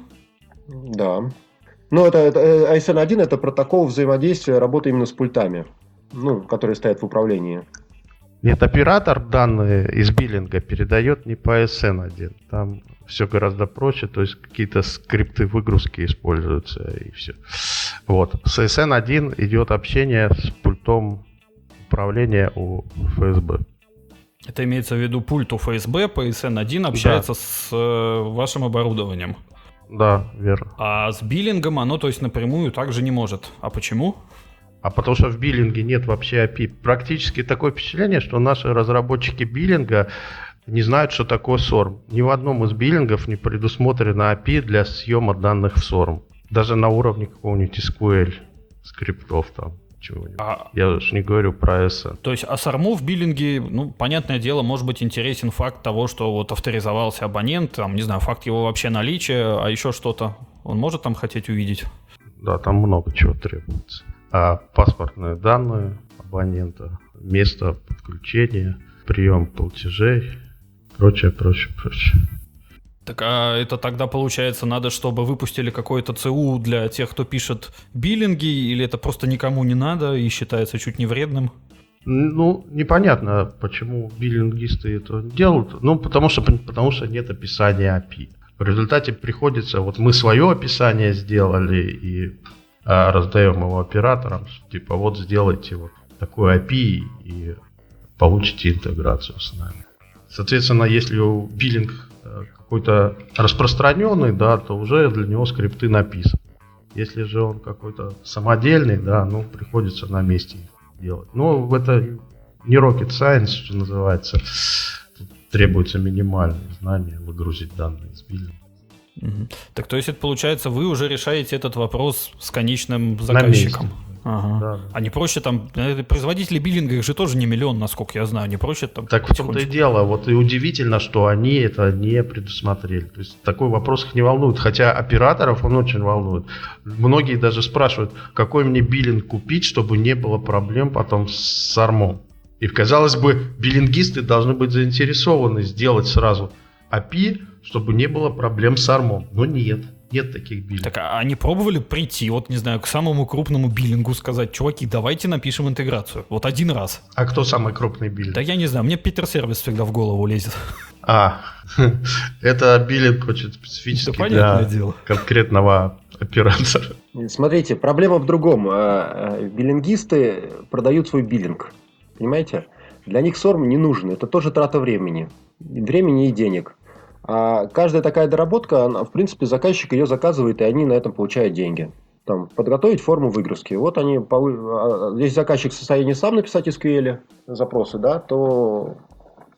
Да. Ну, это, это эй эс эн один это протокол взаимодействия, работы именно с пультами, ну, которые стоят в управлении. Нет, оператор данные из биллинга передает не по эй эс эн один. Там все гораздо проще, то есть какие-то скрипты выгрузки используются и все. Вот. С эй эс эн один идет общение с пультом управления у эф эс бэ. Это имеется в виду пульт у эф эс бэ, по эй эс эн один общается Да. с э, вашим оборудованием. Да, верно. А с биллингом оно, то есть, напрямую также не может. А почему? А потому что в биллинге нет вообще эй пи ай. Практически такое впечатление, что наши разработчики биллинга не знают, что такое сорм. Ни в одном из биллингов не предусмотрено эй пи ай для съема данных в сорм. Даже на уровне какого-нибудь эс ку эль скриптов там чего-нибудь. А, Я уж не говорю про эй эс эн. то есть, а сорму в биллинге, ну, понятное дело, может быть интересен факт того, что вот авторизовался абонент, там, не знаю, факт его вообще наличия, а еще что-то. Он может там хотеть увидеть? Да, там много чего требуется. А паспортные данные абонента, место подключения, прием платежей, прочее, прочее, прочее. Так а это тогда, получается, надо, чтобы выпустили какой-то ЦУ для тех, кто пишет биллинги, или это просто никому не надо и считается чуть не вредным? Ну, непонятно, почему биллингисты это делают. Ну, потому что, потому что нет описания эй пи ай. В результате приходится, вот мы свое описание сделали и а, раздаем его операторам, типа вот сделайте вот такой эй пи ай и получите интеграцию с нами. Соответственно, если у биллинг какой-то распространенный, да, то уже для него скрипты написаны. Если же он какой-то самодельный, да, ну, приходится на месте их делать. Но это не rocket science, что называется. Тут требуется минимальные знания, выгрузить данные из биллинга. Угу. Так то есть это получается, вы уже решаете этот вопрос с конечным заказчиком? Ага. Да. А не проще там, производители биллинга, их же тоже не миллион, насколько я знаю, не проще там... Так в том-то и дело, вот и удивительно, что они это не предусмотрели. То есть такой вопрос их не волнует, хотя операторов он очень волнует. Многие даже спрашивают, какой мне биллинг купить, чтобы не было проблем потом с сормом. И казалось бы, биллингисты должны быть заинтересованы сделать сразу эй пи ай, чтобы не было проблем с сормом. Но нет. Нет таких биллингов. Так а они пробовали прийти, вот не знаю, к самому крупному биллингу, сказать: чуваки, давайте напишем интеграцию. Вот один раз. А кто самый крупный биллинг? Да я не знаю, мне Питер Сервис всегда в голову лезет. А, это биллинг очень специфический Да, понятное для дело. конкретного оператора. Смотрите, проблема в другом. Биллингисты продают свой биллинг. Понимаете? Для них сорм не нужен. Это тоже трата времени. Времени и денег. А каждая такая доработка, она, в принципе, заказчик ее заказывает, и они на этом получают деньги. Там, подготовить форму выгрузки. Вот они, если заказчик в состоянии сам написать эс ку эль запросы, да, то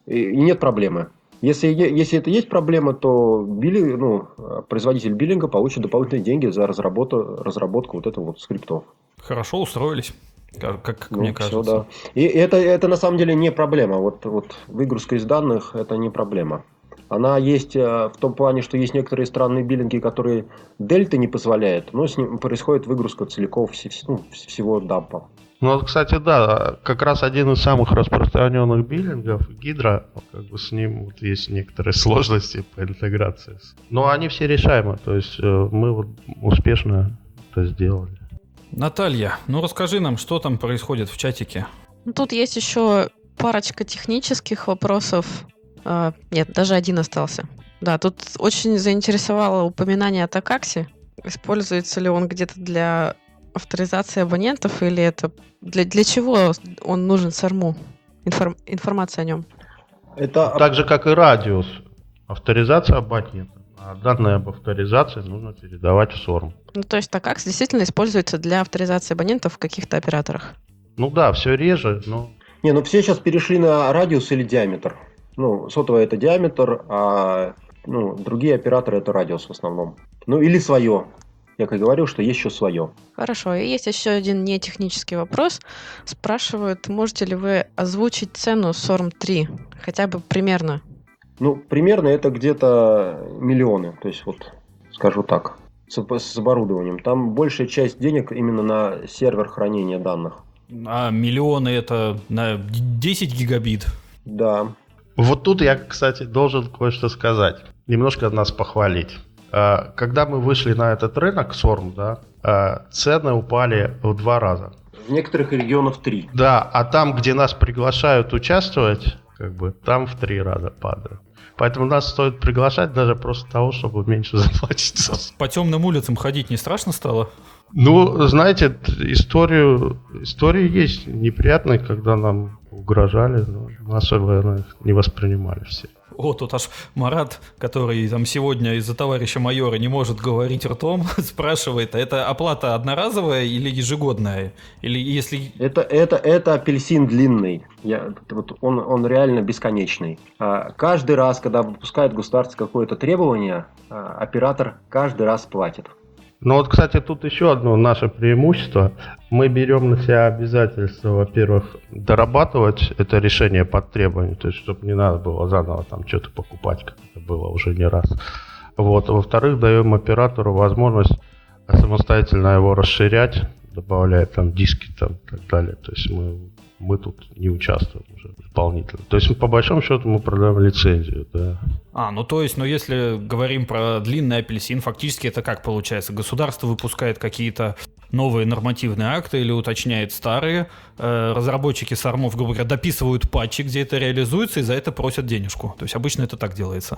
и, и нет проблемы. Если, если это есть проблема, то билли, ну, производитель биллинга получит дополнительные деньги за разработку, разработку вот этого вот скриптов. Хорошо устроились, как, как Ну, мне всё, кажется. да. И это, это на самом деле не проблема. Вот, вот выгрузка из данных – это не проблема. Она есть в том плане, что есть некоторые странные биллинги, которые дельта не позволяет, но с ним происходит выгрузка целиком ну, всего дампа. Ну, вот, кстати, да, как раз один из самых распространенных биллингов, Гидра, как бы с ним вот есть некоторые сложности по интеграции. Но они все решаемы, то есть мы вот успешно это сделали. Наталья, ну расскажи нам, что там происходит в чатике. Тут есть еще парочка технических вопросов. А, нет, даже один остался. Да, тут очень заинтересовало упоминание о Такаксе. Используется ли он где-то для авторизации абонентов или это для, для чего он нужен сарму? Информ, информация о нем. Это Так же, как и радиус. Авторизация абонента. А данные об авторизации нужно передавать в сорм. Ну, то есть Такакс действительно используется для авторизации абонентов в каких-то операторах. Ну да, все реже, но... Не, ну все сейчас перешли на радиус или диаметр. Ну, сотовый это диаметр, а ну, другие операторы это радиус в основном. Ну, или свое. Я как говорил, что есть еще свое. Хорошо, и есть еще один нетехнический вопрос. Спрашивают, можете ли вы озвучить цену сорм три? Хотя бы примерно. Ну, примерно это где-то миллионы. То есть, вот, скажу так, с, с оборудованием. Там большая часть денег именно на сервер хранения данных. А миллионы это на десять гигабит? Да. Вот тут я, кстати, должен кое-что сказать. Немножко нас похвалить. Когда мы вышли на этот рынок сорм, да, цены упали в два раза. В некоторых регионах три. Да, а там, где нас приглашают участвовать, как бы там в три раза падают. Поэтому нас стоит приглашать даже просто того, чтобы меньше заплатить. По темным улицам ходить не страшно стало? Ну, знаете, историю, истории есть неприятные, когда нам угрожали, но особо их не воспринимали все. О, тут аж Марат, который там сегодня из-за товарища майора не может говорить ртом, спрашивает, а это оплата одноразовая или ежегодная? Или если... Это, это, это апельсин длинный. Я, вот он, он реально бесконечный. А, каждый раз, когда выпускает государство какое-то требование, а, оператор каждый раз платит. Ну вот, кстати, тут еще одно наше преимущество. Мы берем на себя обязательство, во-первых, дорабатывать это решение под требования, то есть, чтобы не надо было заново там что-то покупать, как это было уже не раз. Вот. Во-вторых, даем оператору возможность самостоятельно его расширять, добавляя там диски там, и так далее. То есть мы, мы тут не участвуем уже дополнительно. То есть, по большому счету, мы продаем лицензию, да. А, ну то есть, ну если говорим про длинный апельсин, фактически это как получается? Государство выпускает какие-то новые нормативные акты или уточняет старые, э, разработчики сармов, грубо говоря, дописывают патчи, где это реализуется, и за это просят денежку. То есть обычно это так делается.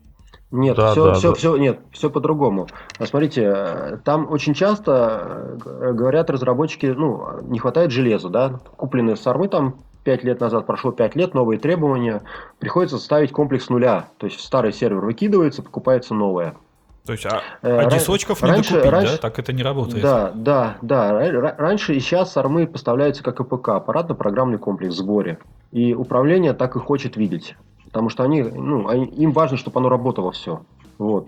Нет, Да, все, да, все, да. все, нет, все по-другому. Смотрите, там очень часто говорят разработчики, ну, не хватает железа, да, купленные сармы там пять лет назад, прошло пять лет, новые требования, приходится ставить комплекс с нуля, то есть старый сервер выкидывается, покупается новое. То есть, а, Э, а ран- дискочков не раньше- докупить, раньше- да? Так это не работает. Да, да, да. Ра- Раньше и сейчас сармы поставляются как АПК, аппаратно-программный комплекс в сборе. И управление так и хочет видеть. Потому что они, ну, они, им важно, чтобы оно работало все. Вот.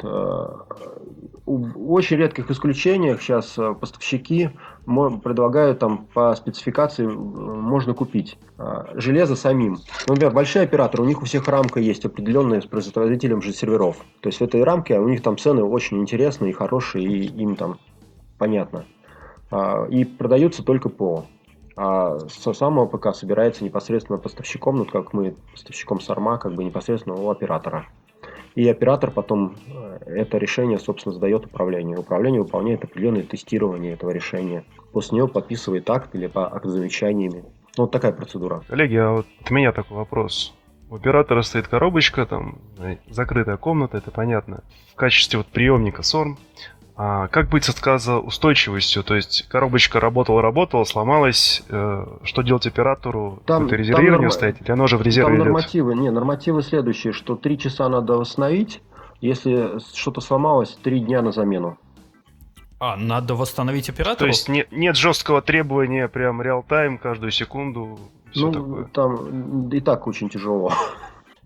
В очень редких исключениях сейчас поставщики мо- предлагают там по спецификации э, можно купить э, железо самим. Ну, например, большие операторы, у них у всех рамка есть определенная с производителем же серверов. То есть в этой рамке у них там цены очень интересные и хорошие, и им там понятно. А, и продаются только ПО. А со самого ПК собирается непосредственно поставщиком, ну как мы поставщиком сарма, как бы непосредственно у оператора. И оператор потом это решение, собственно, сдает управлению. Управление выполняет определенное тестирование этого решения. После него подписывает акт или по акт с замечаниями. Ну, вот такая процедура. Коллеги, а вот от меня такой вопрос. У оператора стоит коробочка, там закрытая комната, это понятно. В качестве вот приемника сорм. А как быть с отказоустойчивостью? То есть коробочка работала-работала, сломалась. Э, что делать оператору? Там- Какое-то резервирование там ставить? Или оно же в резерве Там идет? нормативы, не, нормативы следующие, что три часа надо восстановить, если что-то сломалось, три дня на замену. А, надо восстановить оператору? То есть не- нет жесткого требования прям реал-тайм каждую секунду, все Ну, такое. там и так очень тяжело.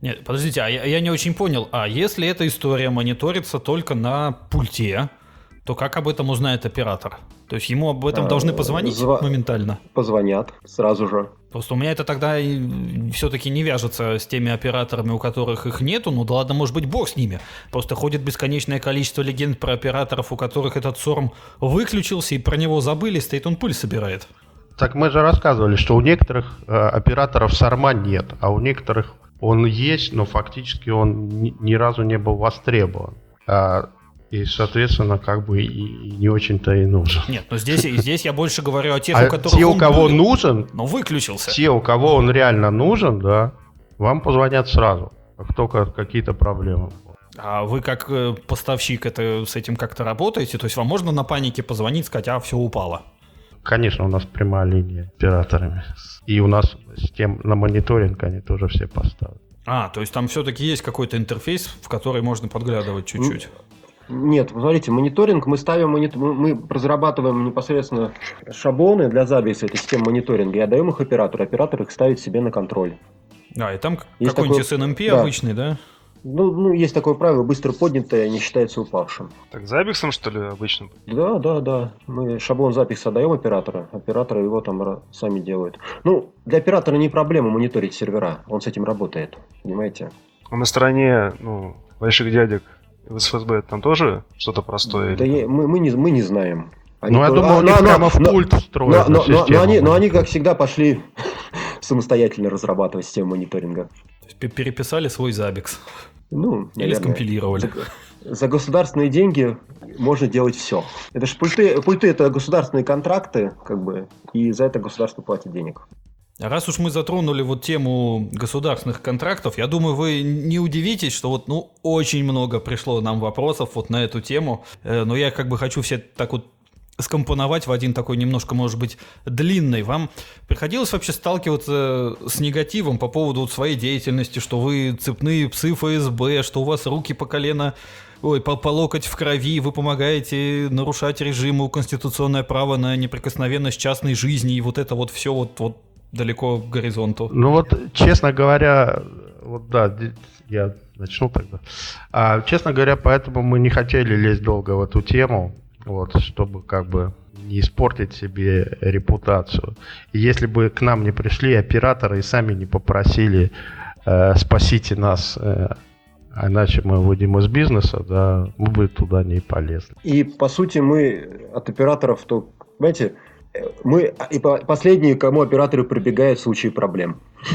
Нет, подождите, а я, я не очень понял. А если эта история мониторится только на пульте, то как об этом узнает оператор? То есть ему об этом А, должны позвонить зва- моментально? Позвонят сразу же. Просто у меня это тогда и все-таки не вяжется с теми операторами, у которых их нету. Ну да ладно, может быть, бог с ними. Просто ходит бесконечное количество легенд про операторов, у которых этот сорм выключился, и про него забыли, стоит он пыль собирает. Так мы же рассказывали, что у некоторых э, операторов сорма нет, а у некоторых он есть, но фактически он ни, ни разу не был востребован. А, и, соответственно, как бы и, и не очень-то и нужен. Нет, но здесь, здесь я больше говорю о тех, А у которых те, у он кого был, нужен, но выключился. те, у кого он реально нужен, да, вам позвонят сразу, как только какие-то проблемы. А вы как э, поставщик это, с этим как-то работаете? То есть вам можно на панике позвонить, сказать, а, все упало? Конечно, у нас прямая линия с операторами. И у нас с тем на мониторинг они тоже все поставят. А, то есть там все-таки есть какой-то интерфейс, в который можно подглядывать чуть-чуть. Нет, смотрите, мониторинг, мы ставим, монит... мы мы разрабатываем непосредственно шаблоны для забиса этой системы мониторинга и отдаем их оператору. Оператор их ставит себе на контроль. А, и там Есть какой-нибудь такой- эс эн эм пи да. обычный, да? Ну, ну, есть такое правило, быстро поднятое не считается упавшим. Так, за Абиксом, что ли, обычно? Да, да, да. Мы шаблон записи отдаем оператору, операторы его там ра- сами делают. Ну, для оператора не проблема мониторить сервера, он с этим работает, понимаете? А на стороне, ну, больших дядек в эс эф эс бэ там тоже что-то простое? Да или я- мы, мы, не, мы не знаем. Они Ну, я то- думаю, а, у них но- прямо в но- пульт Но, встроена но- но- но система. они, но они, как всегда, пошли самостоятельно разрабатывать систему мониторинга. То есть пе- переписали свой Zabbix. Ну, Или наверное. скомпилировали. За, за государственные деньги можно делать все. Это ж пульты, пульты это государственные контракты, как бы, и за это государство платит денег. А раз уж мы затронули вот тему государственных контрактов, я думаю, вы не удивитесь, что вот, ну, очень много пришло нам вопросов вот на эту тему, Э, но я как бы хочу все так вот скомпоновать в один такой немножко, может быть, длинный. Вам приходилось вообще сталкиваться с негативом по поводу вот своей деятельности, что вы цепные псы эф эс бэ, что у вас руки по колено, ой, по, по локоть в крови, вы помогаете нарушать режимы, конституционное право на неприкосновенность частной жизни, и вот это вот все вот, вот далеко к горизонту? Ну вот, честно говоря, вот да, д- я начну тогда. А, честно говоря, поэтому мы не хотели лезть долго в эту тему, вот, чтобы как бы не испортить себе репутацию. И если бы к нам не пришли операторы и сами не попросили э, спасите нас, э, иначе мы выйдем из бизнеса, да, мы бы туда не полезли. И по сути мы от операторов, то, понимаете, мы и по- последние, к кому операторы прибегают в случае проблем.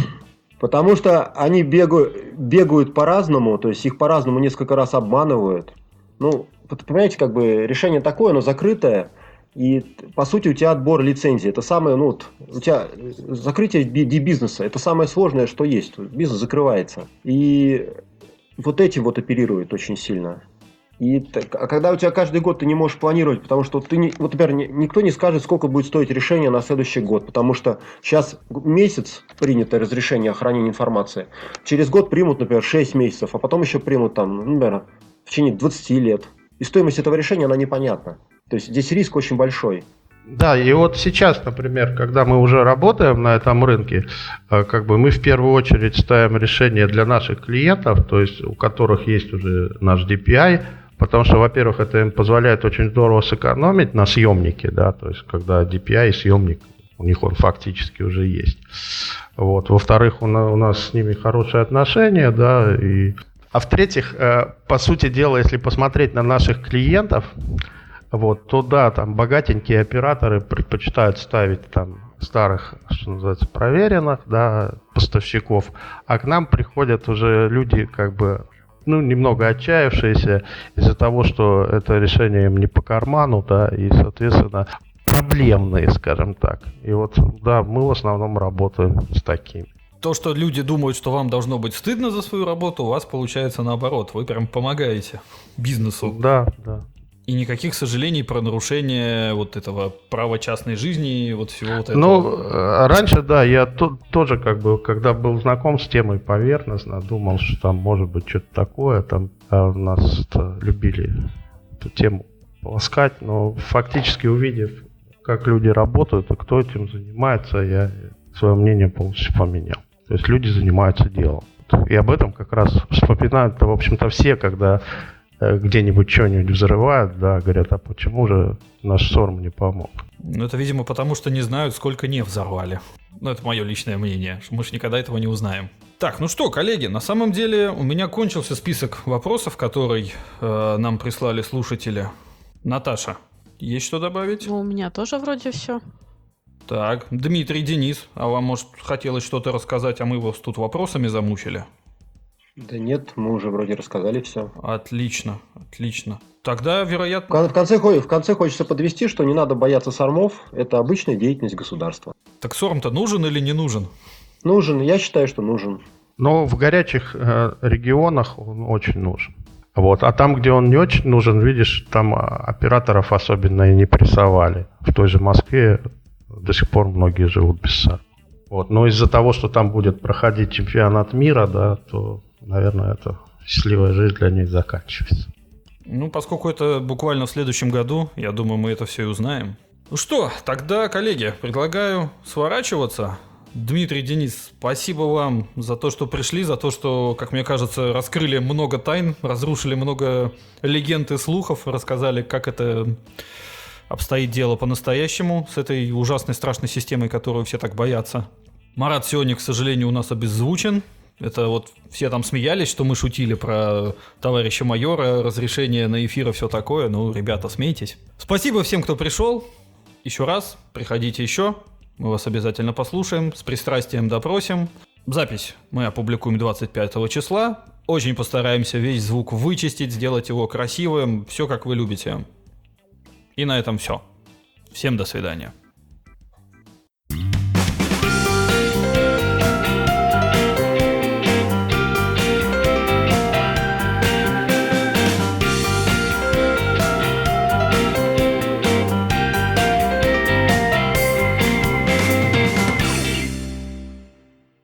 Потому что они бегают, бегают по-разному, то есть их по-разному несколько раз обманывают. Ну, вот понимаете, как бы решение такое, оно закрытое, и по сути у тебя отбор лицензии. Это самое, ну, вот, у тебя закрытие би- бизнеса, это самое сложное, что есть. Бизнес закрывается. И вот этим вот оперируют очень сильно. И так, а когда у тебя каждый год ты не можешь планировать, потому что ты не, вот, например, ни- никто не скажет, сколько будет стоить решение на следующий год, потому что сейчас месяц принято разрешение о хранении информации, через год примут, например, шесть месяцев, а потом еще примут там, ну, например, в течение двадцати лет. И стоимость этого решения, она непонятна. То есть здесь риск очень большой. Да, и вот сейчас, например, когда мы уже работаем на этом рынке, э, как бы мы в первую очередь ставим решение для наших клиентов, то есть у которых есть уже наш ди пи ай, потому что, во-первых, это им позволяет очень здорово сэкономить на съемнике, да, то есть когда ди пи ай и съемник, у них он фактически уже есть. Вот. Во-вторых, у, на, у нас с ними хорошие отношения, да, и... А в-третьих, э, по сути дела, если посмотреть на наших клиентов, вот, то да, там богатенькие операторы предпочитают ставить там старых, что называется, проверенных, да, поставщиков, а к нам приходят уже люди, как бы, ну, немного отчаявшиеся из-за того, что это решение им не по карману, да, и, соответственно, проблемные, скажем так. И вот, да, мы в основном работаем с такими. То, что люди думают, что вам должно быть стыдно за свою работу, у вас получается наоборот. Вы прям помогаете бизнесу. Да, да. И никаких сожалений про нарушение вот этого права частной жизни, вот всего вот этого. Ну, э, раньше, да, я то- тоже, как бы, когда был знаком с темой поверхностно, думал, что там может быть что-то такое, там а у нас любили эту тему полоскать, но фактически увидев, как люди работают и кто этим занимается, я свое мнение полностью поменял. То есть люди занимаются делом. И об этом как раз вспоминают, в общем-то, все, когда э, где-нибудь что-нибудь взрывают, да, говорят, а почему же наш сорм не помог? Ну, это, видимо, потому что не знают, сколько не взорвали. Ну, это мое личное мнение. Мы же никогда этого не узнаем. Так, ну что, коллеги, на самом деле у меня кончился список вопросов, который э, нам прислали слушатели. Наташа, есть что добавить? Ну, у меня тоже вроде все. Так, Дмитрий, Денис, а вам, может, хотелось что-то рассказать, а мы вас тут вопросами замучили? Да нет, мы уже вроде рассказали все. Отлично, отлично. Тогда, вероятно... В конце, в конце хочется подвести, что не надо бояться сормов. Это обычная деятельность государства. Так сорм-то нужен или не нужен? Нужен, я считаю, что нужен. Но в горячих э, регионах он очень нужен. Вот. А там, где он не очень нужен, видишь, там операторов особенно и не прессовали. В той же Москве до сих пор многие живут без сарм. Вот. Но из-за того, что там будет проходить чемпионат мира, да, то, наверное, это счастливая жизнь для них заканчивается. Ну, поскольку это буквально в следующем году, я думаю, мы это все и узнаем. Ну что, тогда, коллеги, предлагаю сворачиваться. Дмитрий, Денис, спасибо вам за то, что пришли, за то, что, как мне кажется, раскрыли много тайн, разрушили много легенд и слухов, рассказали, как это обстоит дело по-настоящему с этой ужасной, страшной системой, которую все так боятся. Марат сегодня, к сожалению, у нас обеззвучен. Это вот все там смеялись, что мы шутили про товарища майора, разрешение на эфир и все такое. Ну, ребята, смейтесь. Спасибо всем, кто пришел. Еще раз, приходите еще. Мы вас обязательно послушаем, с пристрастием допросим. Запись мы опубликуем двадцать пятого числа. Очень постараемся весь звук вычистить, сделать его красивым. Все, как вы любите. И на этом все. Всем до свидания.